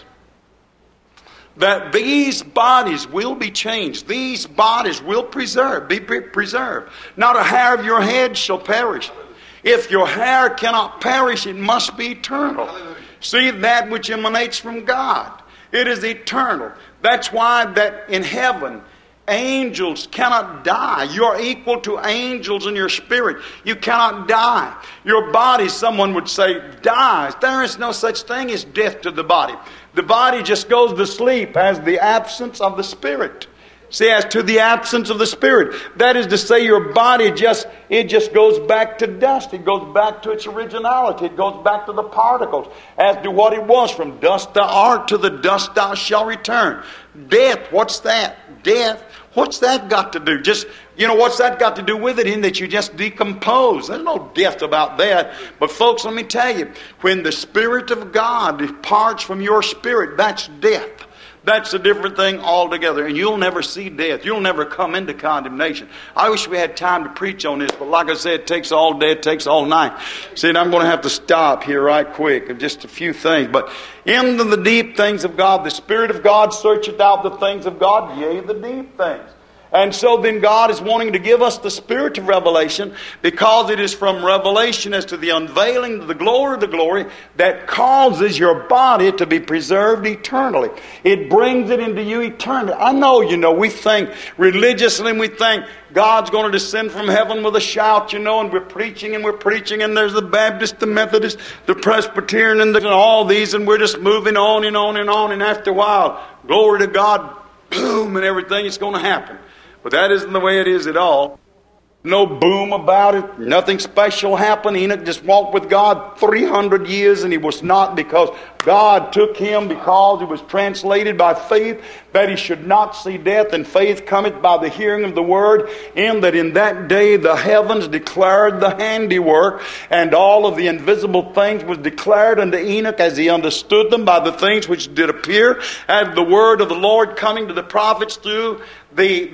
that these bodies will be changed. These bodies will be preserved. Not a hair of your head shall perish. If your hair cannot perish, it must be eternal. See, that which emanates from God, it is eternal. That's why that in heaven, angels cannot die. You're equal to angels in your spirit. You cannot die. Your body, someone would say, dies. There is no such thing as death to the body. The body just goes to sleep as the absence of the spirit. See, as to the absence of the spirit. That is to say, your body just goes back to dust. It goes back to its originality. It goes back to the particles. As to what it was. From dust thou art, to the dust thou shalt return. Death, what's that? Death, what's that got to do? What's that got to do with it? In that you just decompose. There's no death about that. But folks, let me tell you, when the Spirit of God departs from your spirit, that's death. That's a different thing altogether. And you'll never see death. You'll never come into condemnation. I wish we had time to preach on this, but like I said, it takes all day, it takes all night. See, I'm going to have to stop here right quick. Just a few things. But into the deep things of God, the Spirit of God searcheth out the things of God, yea, the deep things. And so then God is wanting to give us the spirit of revelation, because it is from revelation as to the unveiling of the glory that causes your body to be preserved eternally. It brings it into you eternally. I know, we think religiously, and we think God's going to descend from heaven with a shout, and we're preaching, and there's the Baptist, the Methodist, the Presbyterian, and all these, and we're just moving on and on and on, and after a while, glory to God, boom, and everything is going to happen. But that isn't the way it is at all. No boom about it. Nothing special happened. Enoch just walked with God 300 years, and he was not, because God took him, because he was translated by faith, that he should not see death, and faith cometh by the hearing of the word, in that in that day the heavens declared the handiwork, and all of the invisible things was declared unto Enoch as he understood them by the things which did appear, as the word of the Lord coming to the prophets through the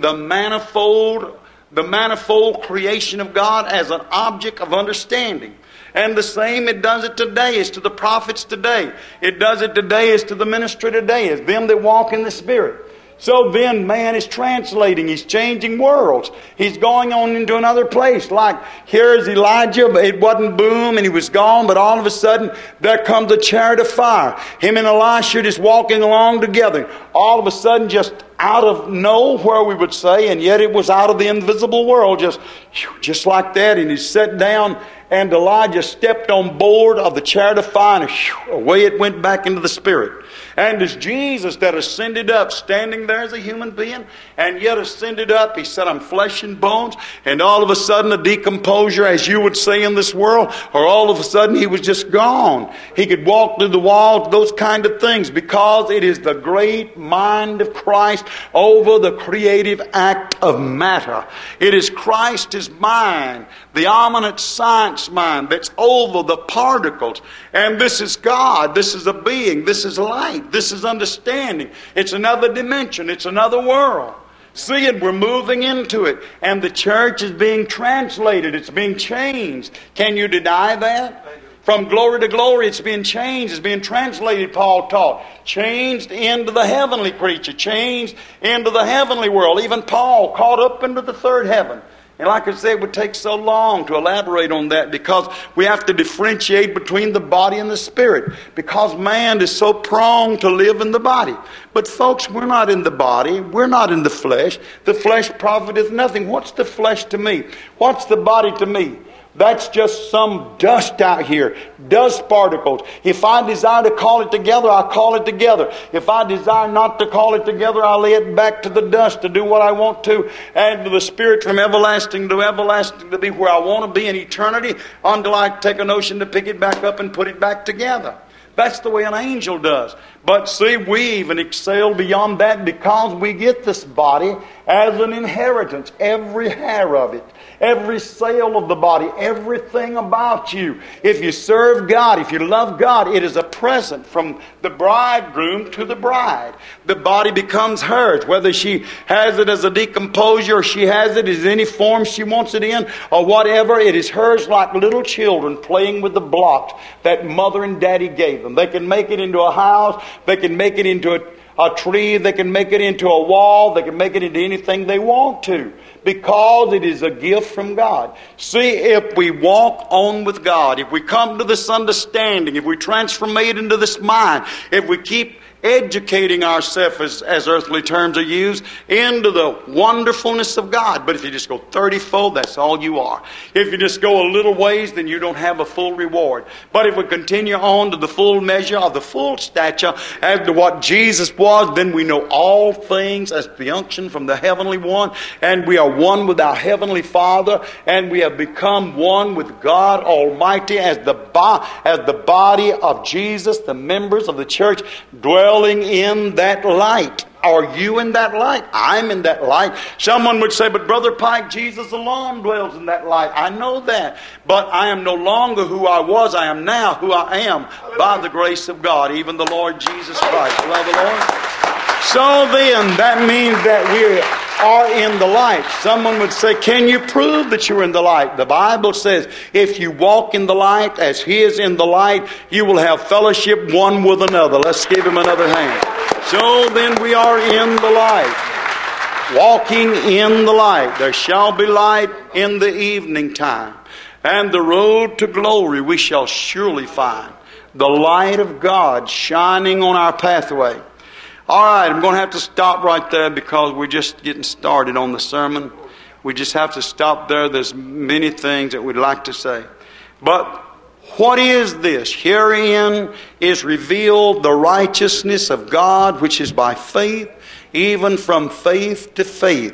manifold creation of God as an object of understanding. And the same it does it today is to the prophets today. It does it today is to the ministry today, is them that walk in the Spirit. So then man is translating. He's changing worlds. He's going on into another place. Like here's Elijah, but it wasn't boom and he was gone, but all of a sudden there comes a chariot of fire. Him and Elisha just walking along together. All of a sudden just out of nowhere, we would say, and yet it was out of the invisible world, just like that. And he sat down, and Elijah stepped on board of the chariot of fire, and away it went back into the Spirit. And as Jesus that ascended up, standing there as a human being, and yet ascended up, he said, I'm flesh and bones. And all of a sudden, a decomposure, as you would say in this world, or all of a sudden he was just gone. He could walk through the walls, those kind of things, because it is the great mind of Christ over the creative act of matter. It is Christ's mind, the omniscient science mind, that's over the particles. And this is God. This is a being. This is light. This is understanding. It's another dimension. It's another world. See it, we're moving into it. And the church is being translated. It's being changed. Can you deny that? From glory to glory, it's being changed. It's being translated, Paul taught. Changed into the heavenly creature. Changed into the heavenly world. Even Paul caught up into the third heaven. And like I said, it would take so long to elaborate on that, because we have to differentiate between the body and the spirit, because man is so prone to live in the body. But folks, we're not in the body. We're not in the flesh. The flesh profiteth nothing. What's the flesh to me? What's the body to me? That's just some dust out here. Dust particles. If I desire to call it together, I call it together. If I desire not to call it together, I lay it back to the dust to do what I want to. And to the Spirit from everlasting to everlasting to be where I want to be in eternity, until I take a notion to pick it back up and put it back together. That's the way an angel does. But see, we even excel beyond that, because we get this body as an inheritance. Every hair of it, every cell of the body, everything about you. If you serve God, if you love God, it is a present from the bridegroom to the bride. The body becomes hers, whether she has it as a decomposure, or she has it as any form she wants it in, or whatever. It is hers like little children playing with the blocks that mother and daddy gave them. They can make it into a house. They can make it into a tree. They can make it into a wall. They can make it into anything they want to, because it is a gift from God. See, if we walk on with God, if we come to this understanding, if we transformate into this mind, if we keep educating ourselves, as earthly terms are used, into the wonderfulness of God. But if you just go 30-fold, that's all you are. If you just go a little ways, then you don't have a full reward. But if we continue on to the full measure of the full stature as to what Jesus was, then we know all things as the unction from the heavenly one, and we are one with our heavenly Father, and we have become one with God Almighty as the body of Jesus, the members of the church, dwelling in that light. Are you in that light? I'm in that light. Someone would say, but Brother Pike, Jesus alone dwells in that light. I know that. But I am no longer who I was. I am now who I am by the grace of God, even the Lord Jesus Christ. Love the Lord. So then, that means that we are in the light. Someone would say, can you prove that you're in the light? The Bible says, if you walk in the light as He is in the light, you will have fellowship one with another. Let's give Him another hand. So then we are in the light. Walking in the light. There shall be light in the evening time. And the road to glory we shall surely find. The light of God shining on our pathway. All right, I'm going to have to stop right there, because we're just getting started on the sermon. We just have to stop there. There's many things that we'd like to say. But what is this? Herein is revealed the righteousness of God, which is by faith, even from faith to faith.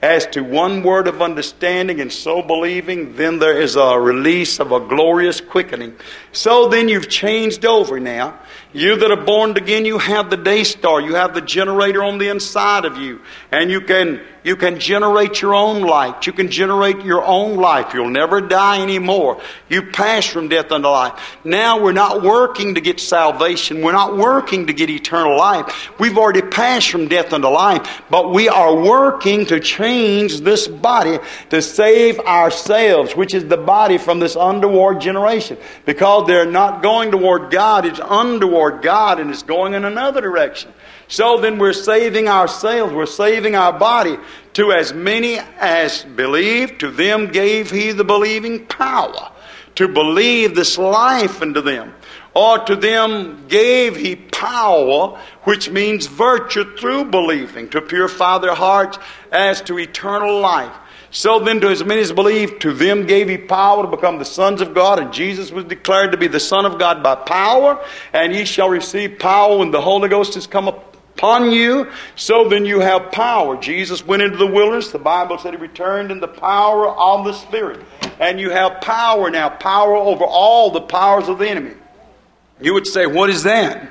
as to one word of understanding, and so believing, then there is a release of a glorious quickening. So then you've changed over now. You that are born again, you have the day star. You have the generator on the inside of you. And you can generate your own light. You can generate your own life. You'll never die anymore. You pass from death unto life. Now we're not working to get salvation. We're not working to get eternal life. We've already passed from death unto life. But we are working to change this body to save ourselves, which is the body from this underworld generation. Because they're not going toward God, it's underward God, and it's going in another direction. So then we're saving ourselves, we're saving our body. To as many as believe, to them gave He the believing power to believe this life into them. Or to them gave He power, which means virtue through believing, to purify their hearts as to eternal life. So then to as many as believe, to them gave He power to become the sons of God. And Jesus was declared to be the Son of God by power. And ye shall receive power when the Holy Ghost has come upon you. So then you have power. Jesus went into the wilderness. The Bible said He returned in the power of the Spirit. And you have power now, power over all the powers of the enemy. You would say, what is that?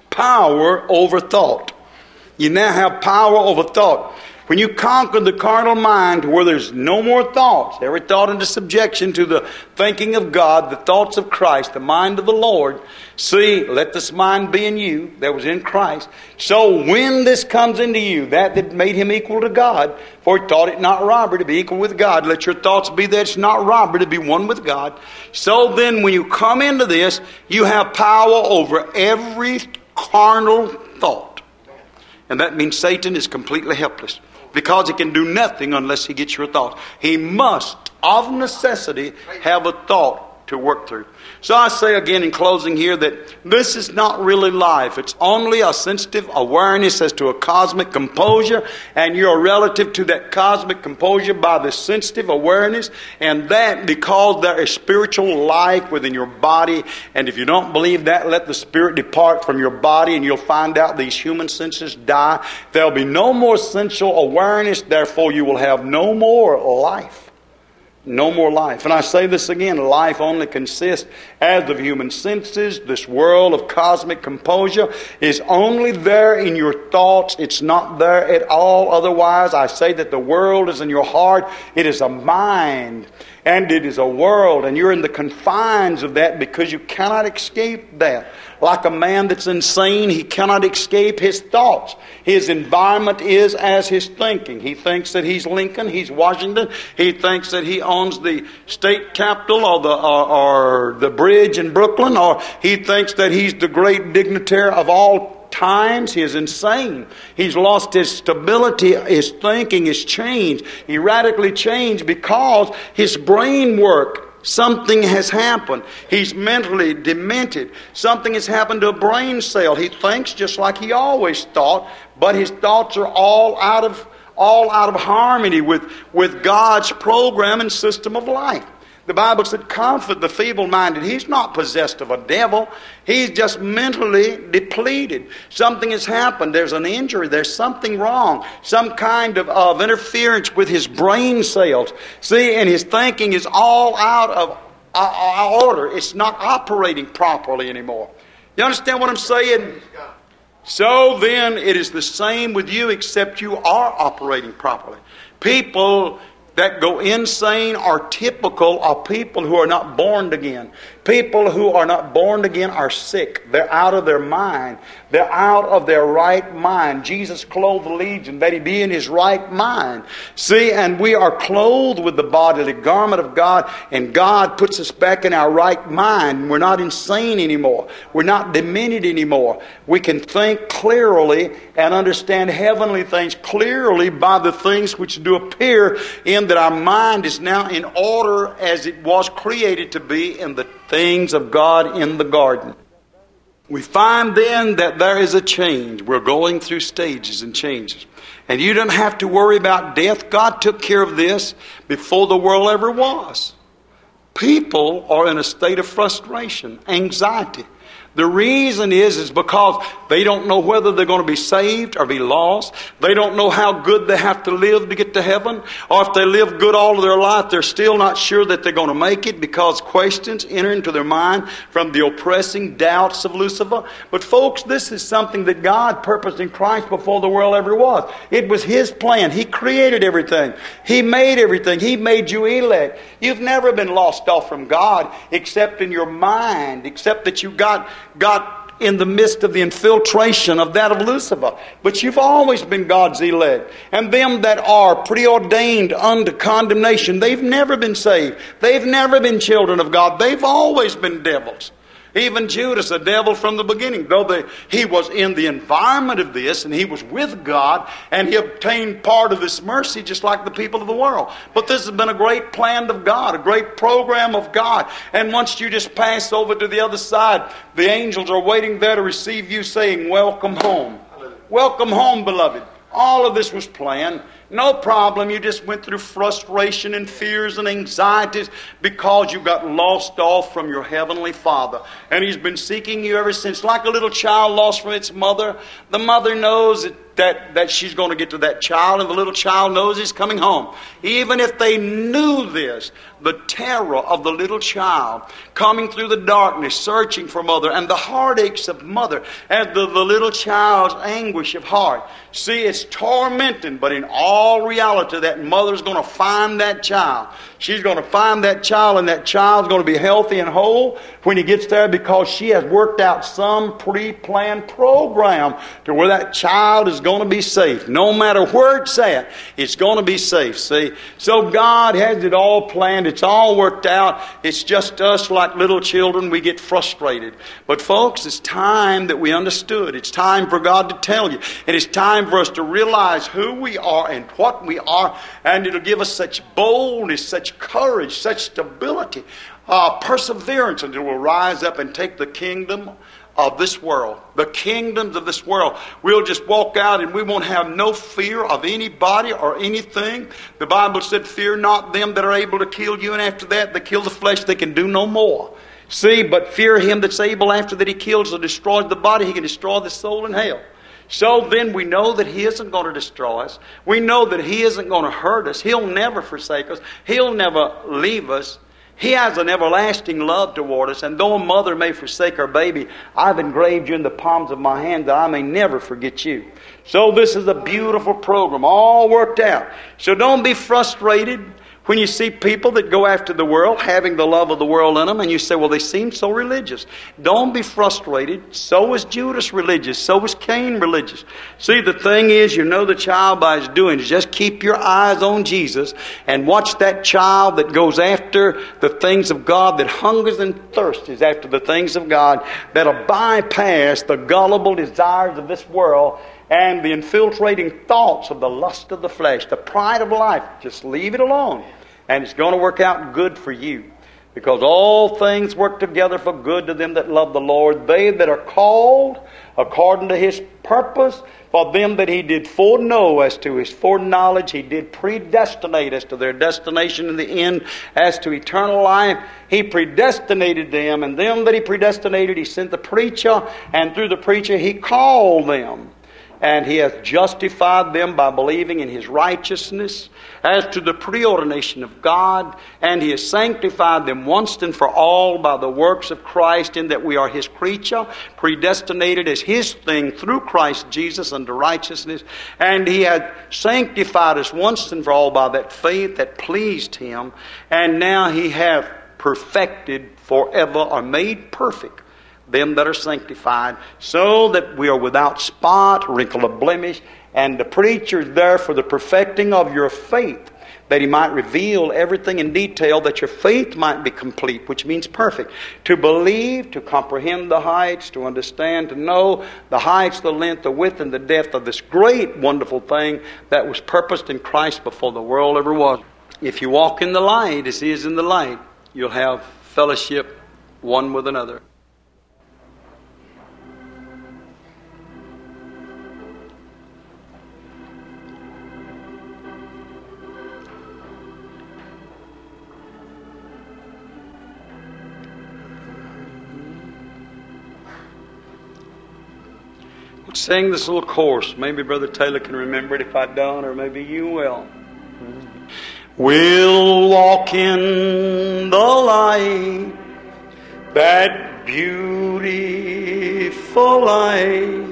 Power over thought. You now have power over thought. When you conquer the carnal mind to where there's no more thoughts, every thought into subjection to the thinking of God, the thoughts of Christ, the mind of the Lord. See, let this mind be in you that was in Christ. So when this comes into you, that made Him equal to God, for He thought it not robbery to be equal with God. Let your thoughts be that it's not robbery to be one with God. So then when you come into this, you have power over every carnal thought. And that means Satan is completely helpless. Because he can do nothing unless he gets your thoughts. He must, of necessity, have a thought to work through. So I say again in closing here that this is not really life. It's only a sensitive awareness as to a cosmic composure, and you're relative to that cosmic composure by the sensitive awareness, and that because there is spiritual life within your body. And if you don't believe that, let the spirit depart from your body, and you'll find out these human senses die. There'll be no more sensual awareness, therefore you will have no more life. No more life. And I say this again, life only consists as of human senses. This world of cosmic composure is only there in your thoughts. It's not there at all. Otherwise, I say that the world is in your heart. It is a mind. And it is a world. And you're in the confines of that because you cannot escape that. Like a man that's insane, he cannot escape his thoughts. His environment is as his thinking. He thinks that he's Lincoln, he's Washington. He thinks that he owns the state capitol or the bridge in Brooklyn. Or he thinks that he's the great dignitary of all times. He is insane. He's lost his stability. His thinking is changed. He radically changed because his brain work. Something has happened. He's mentally demented. Something has happened to a brain cell. He thinks just like he always thought, but his thoughts are all out of harmony with God's program and system of life. The Bible said, comfort the feeble-minded. He's not possessed of a devil. He's just mentally depleted. Something has happened. There's an injury. There's something wrong. Some kind of interference with his brain cells. See, and his thinking is all out of order. It's not operating properly anymore. You understand what I'm saying? So then, it is the same with you, except you are operating properly. People that go insane are typical of people who are not born again. People who are not born again are sick. They're out of their mind. They're out of their right mind. Jesus clothed the legion that he be in his right mind. See, and we are clothed with the bodily garment of God, and God puts us back in our right mind. We're not insane anymore. We're not demented anymore. We can think clearly and understand heavenly things clearly by the things which do appear in that our mind is now in order as it was created to be in the things of God in the garden. We find then that there is a change. We're going through stages and changes. And you don't have to worry about death. God took care of this before the world ever was. People are in a state of frustration, anxiety. The reason is because they don't know whether they're going to be saved or be lost. They don't know how good they have to live to get to heaven. Or if they live good all of their life, they're still not sure that they're going to make it because questions enter into their mind from the oppressing doubts of Lucifer. But folks, this is something that God purposed in Christ before the world ever was. It was His plan. He created everything. He made everything. He made you elect. You've never been lost off from God except in your mind, except that you got in the midst of the infiltration of that of Lucifer. But you've always been God's elect. And them that are preordained unto condemnation, they've never been saved. They've never been children of God. They've always been devils. Even Judas, a devil from the beginning, though he was in the environment of this, and he was with God, and he obtained part of this mercy just like the people of the world. But this has been a great plan of God, a great program of God. And once you just pass over to the other side, the angels are waiting there to receive you, saying, "Welcome home. Welcome home, beloved." All of this was planned. No problem. You just went through frustration and fears and anxieties because you got lost off from your Heavenly Father. And He's been seeking you ever since. Like a little child lost from its mother. The mother knows that she's going to get to that child, and the little child knows he's coming home. Even if they knew this, the terror of the little child coming through the darkness, searching for mother, and the heartaches of mother, and the little child's anguish of heart. See, it's tormenting, but in all reality, that mother's going to find that child. She's going to find that child, and that child's going to be healthy and whole when he gets there because she has worked out some pre-planned program to where that child is going to be safe. No matter where it's at, it's going to be safe, see? So God has it all planned. It's all worked out. It's just us like little children. We get frustrated. But folks, it's time that we understood. It's time for God to tell you. And it's time for us to realize who we are and what we are. And it'll give us such boldness, such courage, such stability, perseverance, until we'll rise up and take the kingdom of this world, the kingdoms of this world. We'll just walk out and we won't have no fear of anybody or anything. The Bible said, "Fear not them that are able to kill you," and after that, they kill the flesh, they can do no more. See, but fear Him that's able after that He kills or destroys the body, He can destroy the soul in hell. So then we know that He isn't going to destroy us. We know that He isn't going to hurt us. He'll never forsake us. He'll never leave us. He has an everlasting love toward us, and though a mother may forsake her baby, I've engraved you in the palms of my hand that I may never forget you. So this is a beautiful program, all worked out. So don't be frustrated when you see people that go after the world, having the love of the world in them, and you say, "Well, they seem so religious." Don't be frustrated. So was Judas religious. So was Cain religious. See, the thing is, you know the child by his doings. Just keep your eyes on Jesus and watch that child that goes after the things of God, that hungers and thirsts after the things of God, that'll bypass the gullible desires of this world and the infiltrating thoughts of the lust of the flesh, the pride of life. Just leave it alone. And it's going to work out good for you. Because all things work together for good to them that love the Lord, they that are called according to His purpose. For them that He did foreknow as to His foreknowledge, He did predestinate as to their destination in the end, as to eternal life. He predestinated them, and them that He predestinated, He sent the preacher, and through the preacher He called them. And He has justified them by believing in His righteousness as to the preordination of God. And He has sanctified them once and for all by the works of Christ, in that we are His creature, predestinated as His thing through Christ Jesus unto righteousness. And He had sanctified us once and for all by that faith that pleased Him. And now He hath perfected forever, or made perfect, them that are sanctified, so that we are without spot, wrinkle, or blemish. And the preacher is there for the perfecting of your faith, that he might reveal everything in detail, that your faith might be complete, which means perfect. To believe, to comprehend the heights, to understand, to know the heights, the length, the width, and the depth of this great, wonderful thing that was purposed in Christ before the world ever was. If you walk in the light as He is in the light, you'll have fellowship one with another. We'll sing this little chorus. Maybe Brother Taylor can remember it if I don't, or maybe you will. We'll walk in the light, that beautiful light,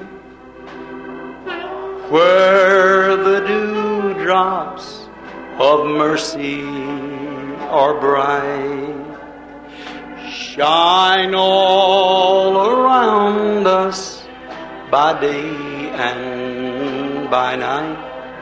where the dewdrops of mercy are bright. Shine all around us by day and by night.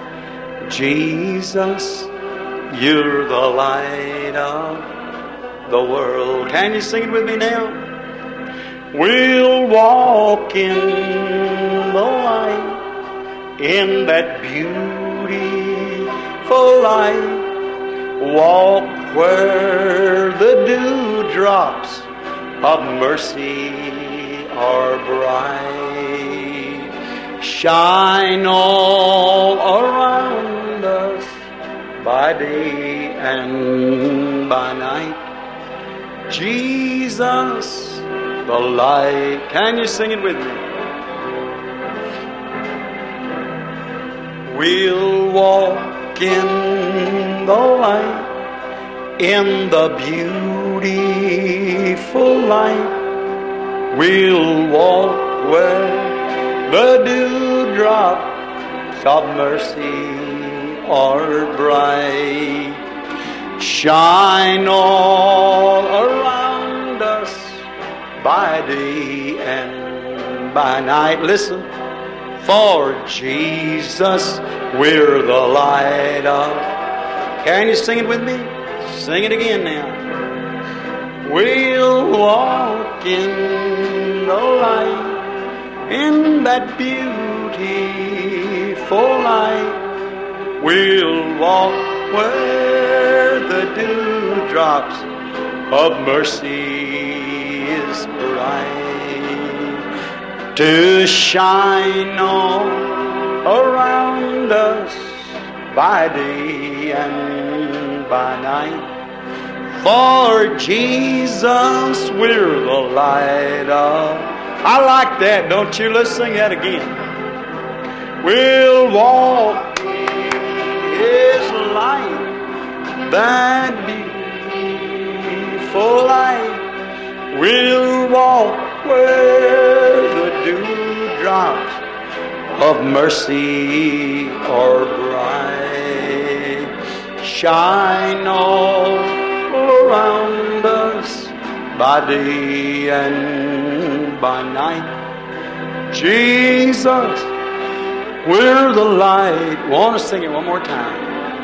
Jesus, you're the light of the world. Can you sing it with me now? We'll walk in the light, in that beautiful light. Walk where the dewdrops of mercy are bright. Shine all around us by day and by night. Jesus, the light. Can you sing it with me? We'll walk in the light, in the beautiful light. We'll walk where the dewdrops of mercy are bright. Shine all around us by day and by night. Listen. For Jesus, we're the light of. Can you sing it with me? Sing it again now. We'll walk in the light, in that beautiful light. We'll walk where the dewdrops of mercy is bright. To shine all around us by day and by night. For Jesus, we're the light of. I like that, don't you? Let's sing that again. We'll walk in His light, that beautiful light. We'll walk where the dewdrops of mercy are bright. Shine all around us by day and by night. Jesus, we're the light. Want to sing it one more time?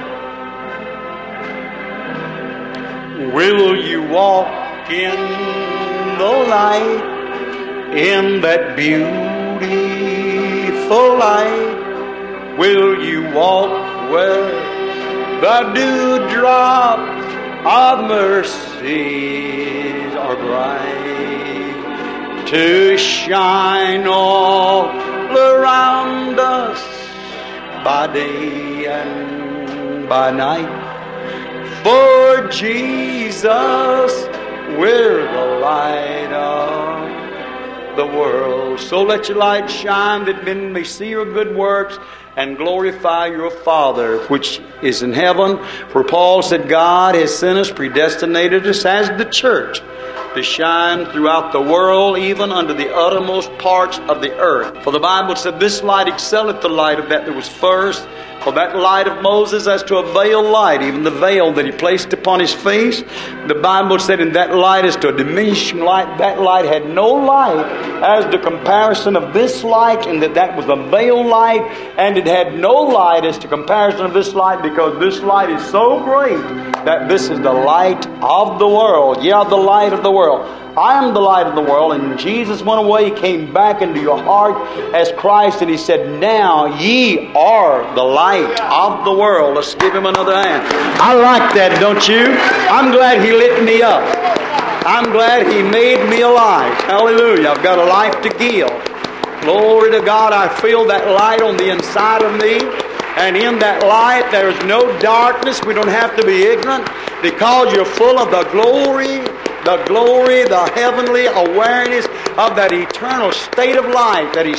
Will you walk in the light, in that beautiful light? Will you walk where the dewdrops of mercy are bright? To shine all around us by day and by night. For Jesus, we're the light of the world. So let your light shine, that men may see your good works and glorify your Father which is in heaven. For Paul said God has sent us, predestinated us as the church, to shine throughout the world, even unto the uttermost parts of the earth. For the Bible said, this light excelleth the light of that was first. For that light of Moses as to a veil light, even the veil that he placed upon his face, the Bible said, in that light as to a diminishing light, that light had no light as the comparison of this light, and that was a veil light, and it had no light as to comparison of this light, because this light is so great that this is the light of the world. Yeah, the light of the world. I am the light of the world. And Jesus went away, He came back into your heart as Christ, and He said, now ye are the light of the world. Let's give Him another hand. I like that, don't you? I'm glad He lit me up. I'm glad He made me alive. Hallelujah. I've got a life to give. Glory to God. I feel that light on the inside of me. And in that light, there is no darkness. We don't have to be ignorant, because you're full of the glory, the heavenly awareness of that eternal state of life that He's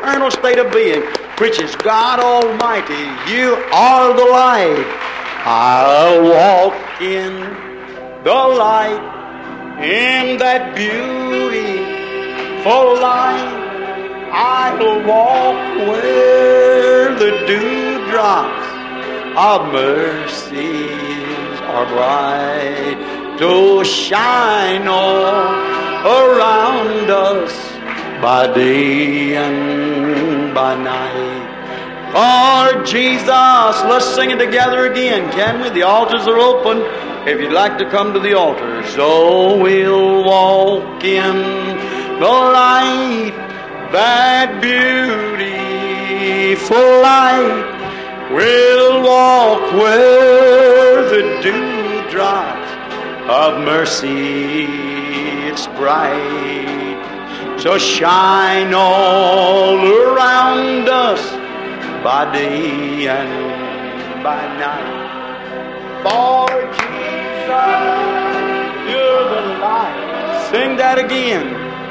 eternal state of being, which is God Almighty. You are the light. I'll walk in the light, in that beautiful light. I'll walk where the dewdrops of mercies are bright, to shine all around us by day and by night. For Jesus, let's sing it together again, can we? The altars are open if you'd like to come to the altar. So we'll walk in the light, that beautiful light. We'll walk where the dewdrops of mercy it's bright, so shine all around us by day and by night. For Jesus, you're the light. Sing that again.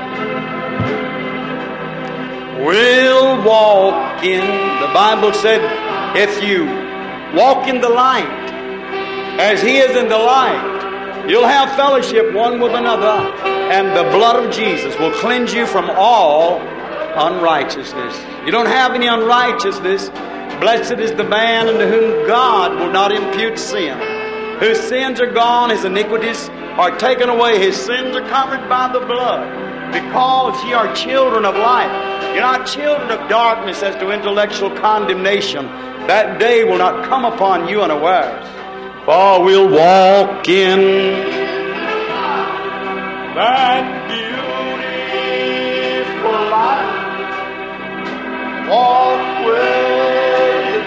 We'll walk in, the Bible said, if you walk in the light as He is in the light, you'll have fellowship one with another, and the blood of Jesus will cleanse you from all unrighteousness. You don't have any unrighteousness. Blessed is the man unto whom God will not impute sin, whose sins are gone, his iniquities are taken away, his sins are covered by the blood, because ye are children of light. You're not children of darkness as to intellectual condemnation. That day will not come upon you unawares. For we'll walk in that beautiful light. Walk with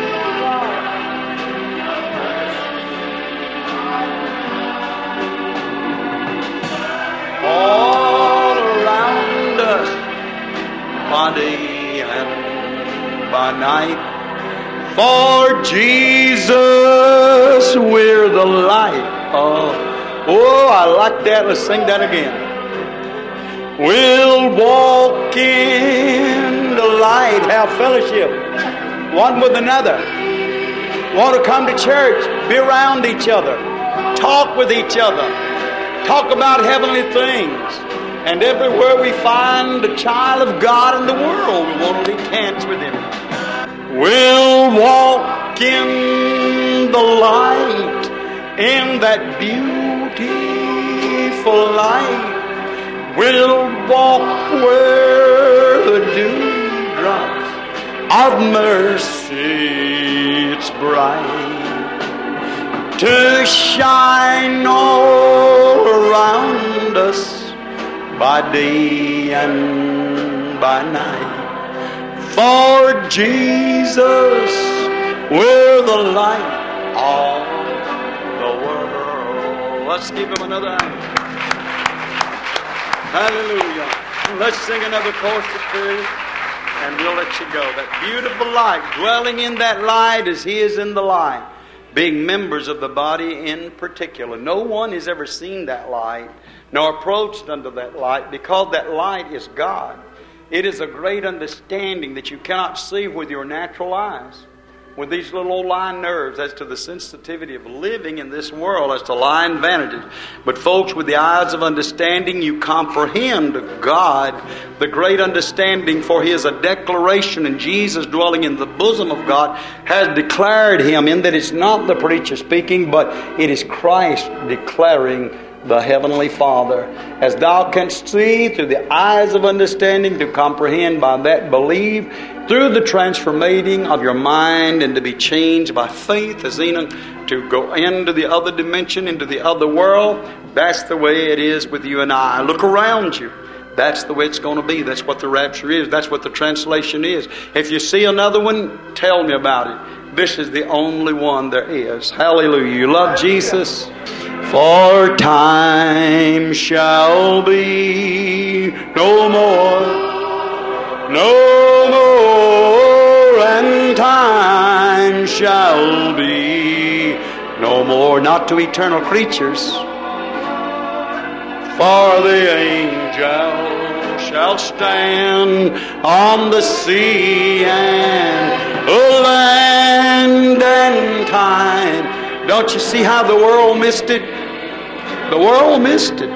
all around us by day and by night. For Jesus, we're the light. Oh, I like that. Let's sing that again. We'll walk in the light, have fellowship one with another. Want to come to church, be around each other, talk with each other, talk about heavenly things. And everywhere we find a child of God in the world, we want to lead hands with Him. We'll walk in the light, in that beautiful light. We'll walk where the dewdrops of mercy it's bright, to shine all around us by day and by night. For Jesus, we're the light of the world. Let's give Him another hand. Hallelujah. Let's sing another chorus or two, and we'll let you go. That beautiful light, dwelling in that light as He is in the light, being members of the body in particular. No one has ever seen that light, nor approached unto that light, because that light is God. It is a great understanding that you cannot see with your natural eyes, with these little old line nerves, as to the sensitivity of living in this world, as to line vantages. But folks, with the eyes of understanding, you comprehend God, the great understanding, for He is a declaration, and Jesus, dwelling in the bosom of God, has declared Him, in that it's not the preacher speaking, but it is Christ declaring the Heavenly Father. As thou canst see through the eyes of understanding, to comprehend by that believe, through the transformating of your mind, and to be changed by faith, as Enoch, to go into the other dimension, into the other world. That's the way it is with you and I. Look around you. That's the way it's going to be. That's what the rapture is. That's what the translation is. If you see another one, tell me about it. This is the only one there is. Hallelujah. You love Jesus? For time shall be no more, no more, and time shall be no more, not to eternal creatures, for the angels shall stand on the sea and land and time. Don't you see how the world missed it? The world missed it.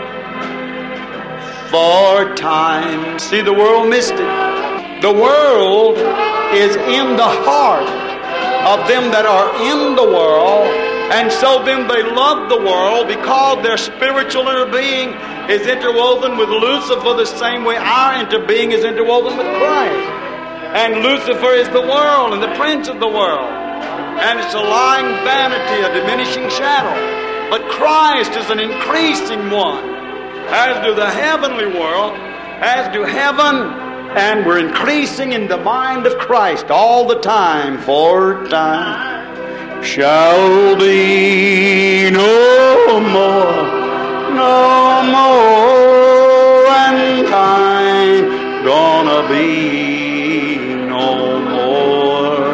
For time. See, the world missed it. The world is in the heart of them that are in the world, and so then they love the world because their spiritual interbeing is interwoven with Lucifer the same way our interbeing is interwoven with Christ. And Lucifer is the world and the prince of the world. And it's a lying vanity, a diminishing shadow. But Christ is an increasing one, as do the heavenly world, as do heaven. And we're increasing in the mind of Christ all the time, for time shall be no more, and time gonna be no more.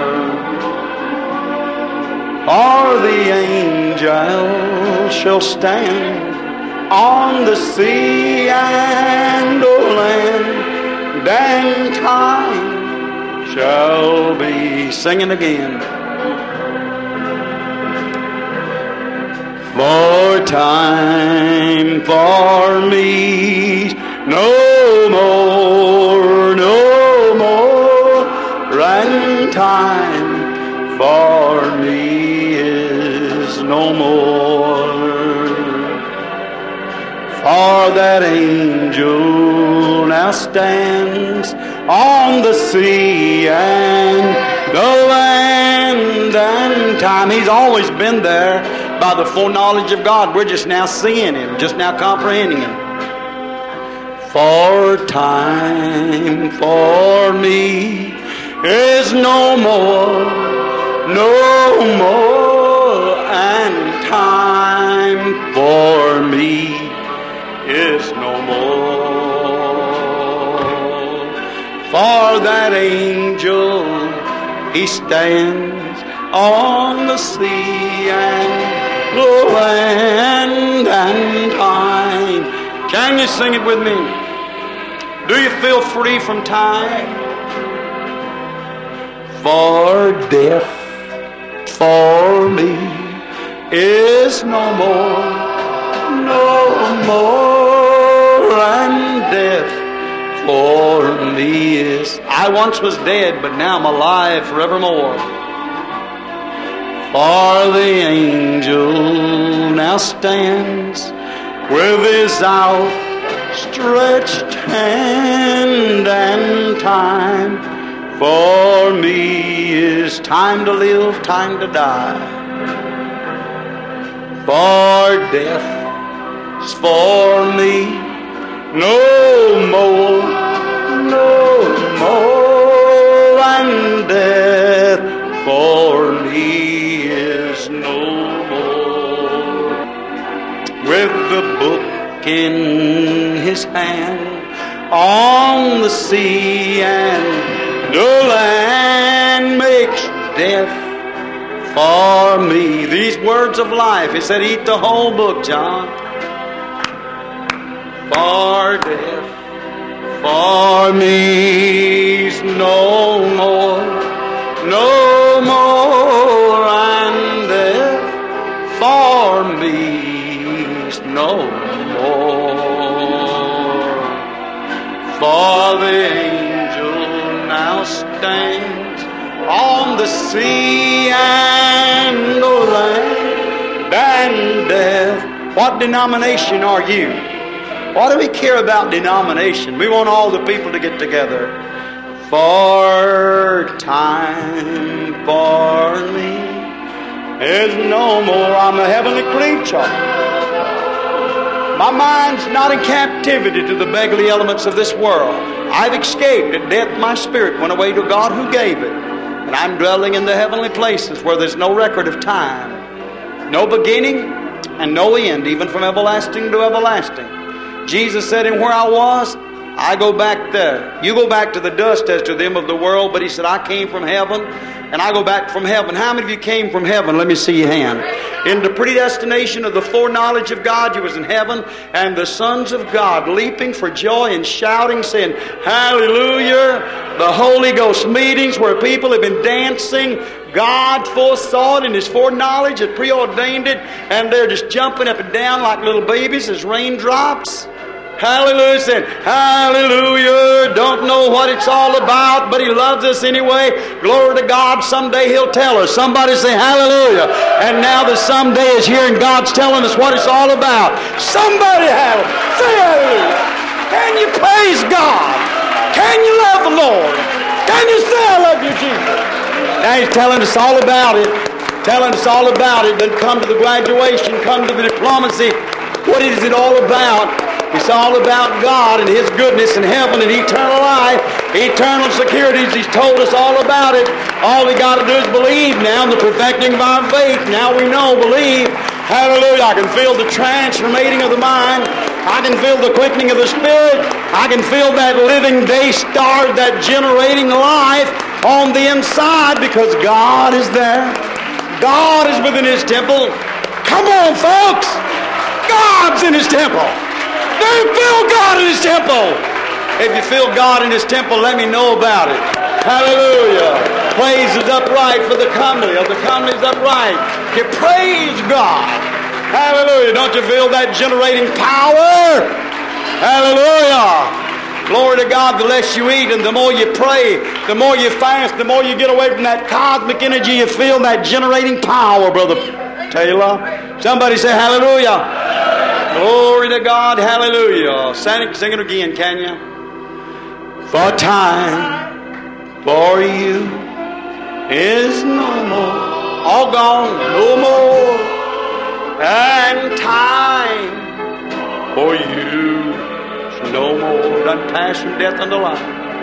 For the angels shall stand on the sea and the land, and time shall be. Singing again. For time for me no more, and time for me is no more. For that angel now stands on the sea and the land and time. He's always been there by the foreknowledge of God. We're just now seeing Him, just now comprehending Him. For time for me is no more, and time for me is no more. For that angel, he stands on the sea and the land and time. Can you sing it with me? Do you feel free from time? For death for me is no more, and death for me is. I once was dead, but now I'm alive forevermore. For the angel now stands with his outstretched hand, and time for me is time to live, time to die. For death is for me no more, and death for me is no more. With the book in his hand on the sea and the land makes death for me. These words of life, it said eat the whole book, John. For death for me's no more, and death for me's no more. For the angel now stands on the sea and the land and death. What denomination are you? Why do we care about denomination? We want all the people to get together. For time for me is no more. I'm a heavenly creature. My mind's not in captivity to the beggarly elements of this world. I've escaped. At death my spirit went away to God who gave it. And I'm dwelling in the heavenly places where there's no record of time, no beginning and no end, even from everlasting to everlasting. Jesus said, and where I was, I go back there. You go back to the dust as to them of the world, but he said, I came from heaven, and I go back from heaven. How many of you came from heaven? Let me see your hand. In the predestination of the foreknowledge of God, you was in heaven, and the sons of God leaping for joy and shouting, saying, hallelujah. The Holy Ghost meetings where people have been dancing. God foresaw it in His foreknowledge, had preordained it, and they're just jumping up and down like little babies as raindrops. Hallelujah, saying, hallelujah, don't know what it's all about, but He loves us anyway. Glory to God, someday He'll tell us. Somebody say hallelujah. And now the someday is here and God's telling us what it's all about. Somebody say hallelujah. Can you praise God? Can you love the Lord? Can you say I love you, Jesus? Now He's telling us all about it. Telling us all about it. Then come to the graduation, come to the diplomacy. What is it all about? It's all about God and His goodness and heaven and eternal life, eternal securities. He's told us all about it. All we got to do is believe now, the perfecting of our faith. Now we know, believe. Hallelujah. I can feel the transformating of the mind. I can feel the quickening of the spirit. I can feel that living day star, that generating life on the inside because God is there. God is within His temple. Come on, folks. God's in His temple. Do you feel God in His temple? If you feel God in His temple, let me know about it. Hallelujah. Praise is upright for the comely. Of the comely is upright. You praise God. Hallelujah. Don't you feel that generating power? Hallelujah. Glory to God. The less you eat and the more you pray, the more you fast, the more you get away from that cosmic energy, you feel that generating power, Brother Taylor. Somebody say hallelujah. Glory to God, hallelujah. Sing it again, can you? For time for you is no more. All gone, no more. And time for you is no more. Done passed from death unto life.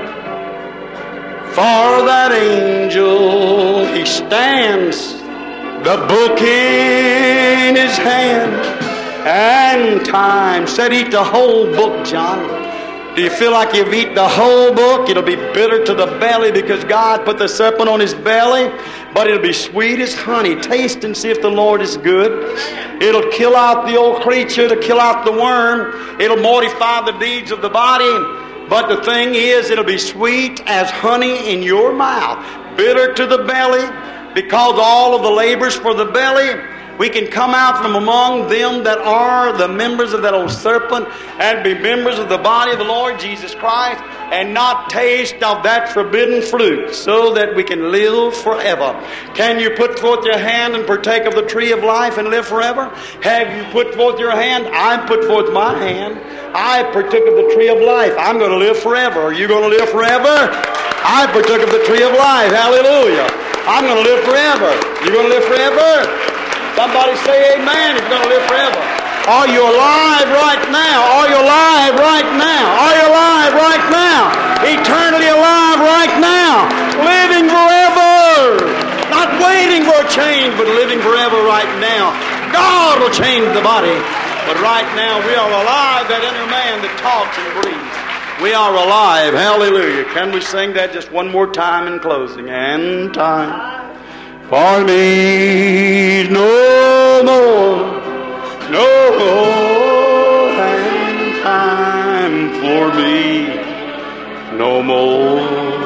For that angel, he stands, the book in his hand. And time said, eat the whole book, John. Do you feel like you've eaten the whole book? It'll be bitter to the belly because God put the serpent on his belly, but it'll be sweet as honey. Taste and see if the Lord is good. It'll kill out the old creature, to kill out the worm. It'll mortify the deeds of the body. But the thing is, it'll be sweet as honey in your mouth. Bitter to the belly because all of the labors for the belly. We can come out from among them that are the members of that old serpent and be members of the body of the Lord Jesus Christ and not taste of that forbidden fruit so that we can live forever. Can you put forth your hand and partake of the tree of life and live forever? Have you put forth your hand? I put forth my hand. I partook of the tree of life. I'm going to live forever. Are you going to live forever? I partook of the tree of life. Hallelujah. I'm going to live forever. You going to live forever? Somebody say amen if you're going to live forever. Are you alive right now? Are you alive right now? Are you alive right now? Eternally alive right now. Living forever. Not waiting for a change, but living forever right now. God will change the body. But right now we are alive, that inner man that talks and breathes. We are alive. Hallelujah. Can we sing that just one more time in closing? And time. For me no more, no more, and time for me no more.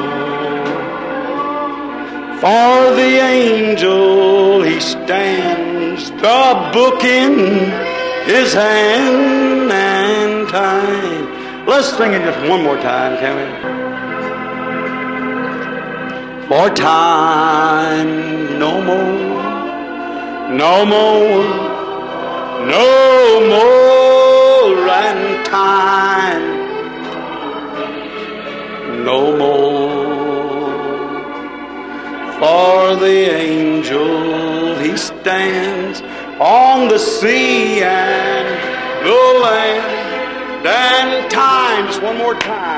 For the angel he stands, the book in his hand, and time. Let's sing it just one more time, can we? For time no more, no more, no more, and time no more. For the angel he stands on the sea and the land, and time, just one more time.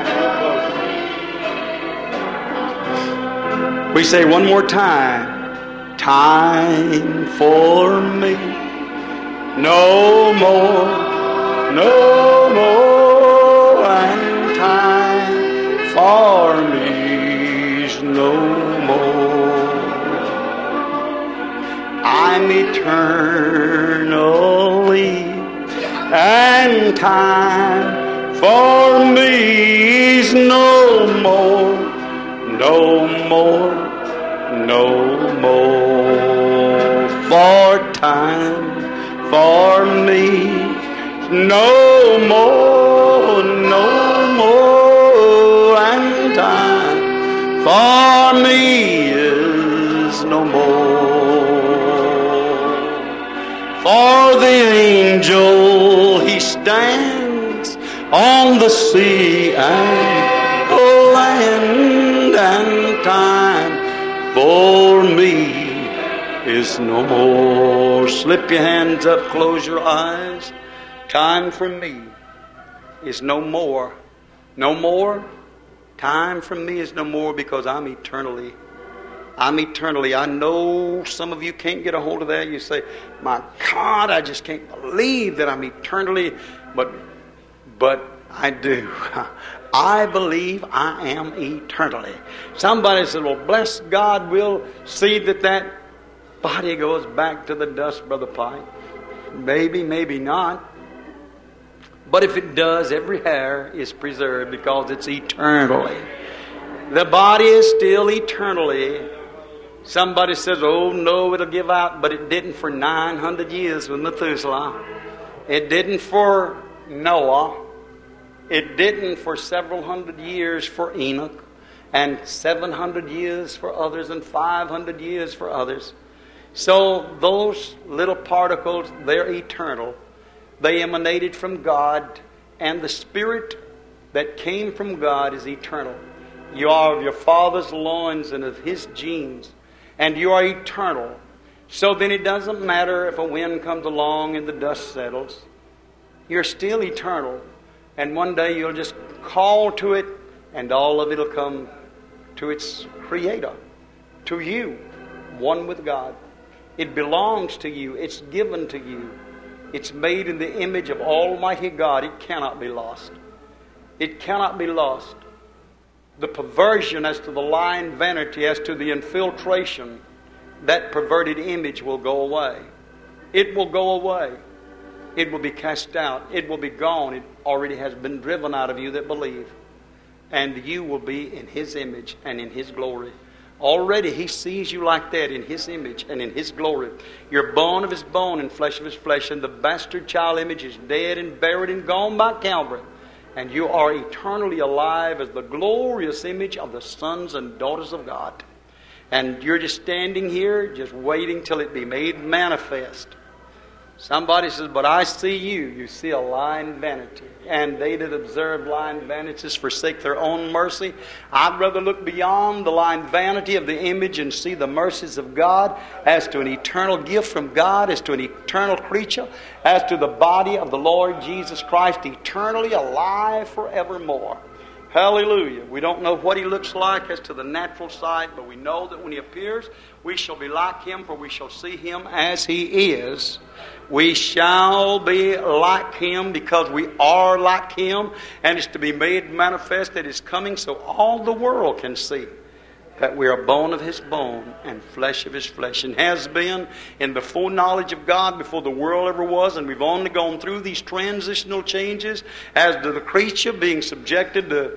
We say one more time. Time for me. No more, no more, and time for me's no more. I'm eternally, and time for me is no more, no more, no more. For time for me no more, no more, and time for me is no more. For the angel he stands on the sea and the land, and time for me is no more. Slip your hands up, close your eyes. Time for me is no more. No more. Time for me is no more, because I'm eternally. I'm eternally. I know some of you can't get a hold of that. You say, my God, I just can't believe that I'm eternally. But I do. I believe I am eternally. Somebody said, well, bless God, we'll see that body goes back to the dust, Brother Pike. Maybe, maybe not. But if it does, every hair is preserved, because it's eternally. The body is still eternally. Somebody says, oh no, it'll give out. But it didn't for 900 years with Methuselah. It didn't for Noah. It didn't for several hundred years for Enoch. And 700 years for others, and 500 years for others. So those little particles, they're eternal. They emanated from God, and the Spirit that came from God is eternal. You are of your father's loins and of his genes, and you are eternal. So then it doesn't matter if a wind comes along and the dust settles. You're still eternal, and one day you'll just call to it, and all of it will come to its Creator, to you, one with God. It belongs to you. It's given to you. It's made in the image of Almighty God. It cannot be lost. It cannot be lost. The perversion as to the lying vanity, as to the infiltration, that perverted image will go away. It will go away. It will be cast out. It will be gone. It already has been driven out of you that believe. And you will be in His image and in His glory. Already He sees you like that, in His image and in His glory. You're bone of His bone and flesh of His flesh, and the bastard child image is dead and buried and gone by Calvary. And you are eternally alive as the glorious image of the sons and daughters of God. And you're just standing here, just waiting till it be made manifest. Somebody says, but I see you. You see a lying vanity. And they that observe lying vanities forsake their own mercy. I'd rather look beyond the lying vanity of the image and see the mercies of God as to an eternal gift from God, as to an eternal creature, as to the body of the Lord Jesus Christ, eternally alive forevermore. Hallelujah. We don't know what He looks like as to the natural sight, but we know that when He appears, we shall be like Him, for we shall see Him as He is. We shall be like Him because we are like Him, and it's to be made manifest at His coming so all the world can see that we are bone of His bone and flesh of His flesh, and has been in the full knowledge of God before the world ever was. And we've only gone through these transitional changes as to the creature being subjected to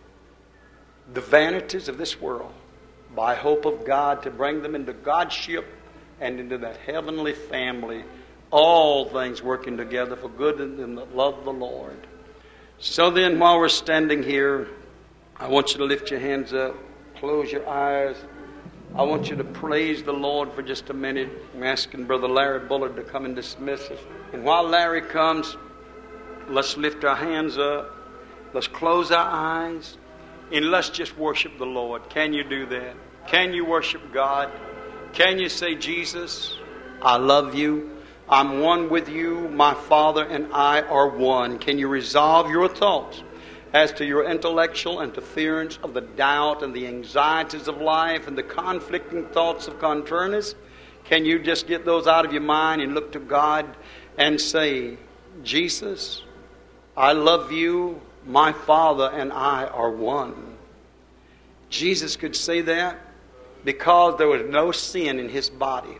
the vanities of this world by hope of God to bring them into God's ship and into that heavenly family, all things working together for good in them that love the Lord. So then, while we're standing here, I want you to lift your hands up, close your eyes. I want you to praise the Lord for just a minute. I'm asking Brother Larry Bullard to come and dismiss us. And while Larry comes, let's lift our hands up. Let's close our eyes. And let's just worship the Lord. Can you do that? Can you worship God? Can you say, Jesus, I love you. I'm one with you. My Father and I are one. Can you resolve your thoughts as to your intellectual interference of the doubt and the anxieties of life and the conflicting thoughts of contrariness? Can you just get those out of your mind and look to God and say, Jesus, I love you. My Father and I are one. Jesus could say that because there was no sin in His body.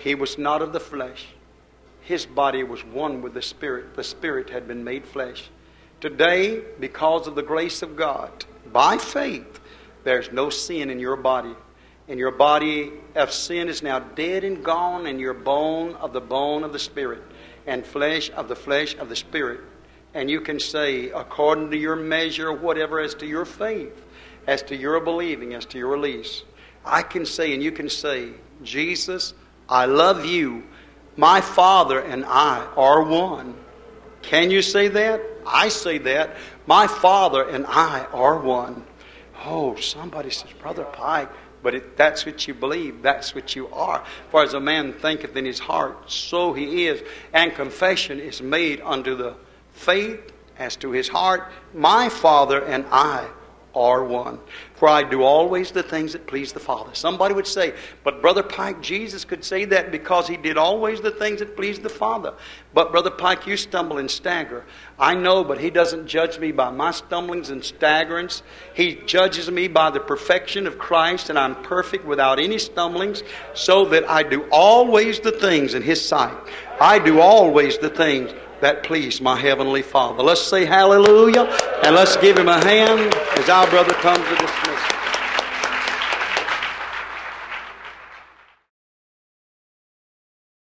He was not of the flesh. His body was one with the Spirit. The Spirit had been made flesh. Today, because of the grace of God, by faith, there's no sin in your body. And your body of sin is now dead and gone, and you're bone of the Spirit, and flesh of the Spirit. And you can say, according to your measure, whatever, as to your faith, as to your believing, as to your release, I can say, and you can say, Jesus, I love you. My Father and I are one. Can you say that? I say that. My Father and I are one. Oh, somebody says, Brother Pike, but that's what you believe. That's what you are. For as a man thinketh in his heart, so he is. And confession is made unto the faith as to his heart. My Father and I are one. For I do always the things that please the Father. Somebody would say, but Brother Pike, Jesus could say that because he did always the things that pleased the Father. But Brother Pike, you stumble and stagger. I know, but he doesn't judge me by my stumblings and staggerings. He judges me by the perfection of Christ, and I'm perfect without any stumblings, so that I do always the things in his sight. I do always the things that please my Heavenly Father. Let's say hallelujah, and let's give him a hand as our brother comes to dismiss.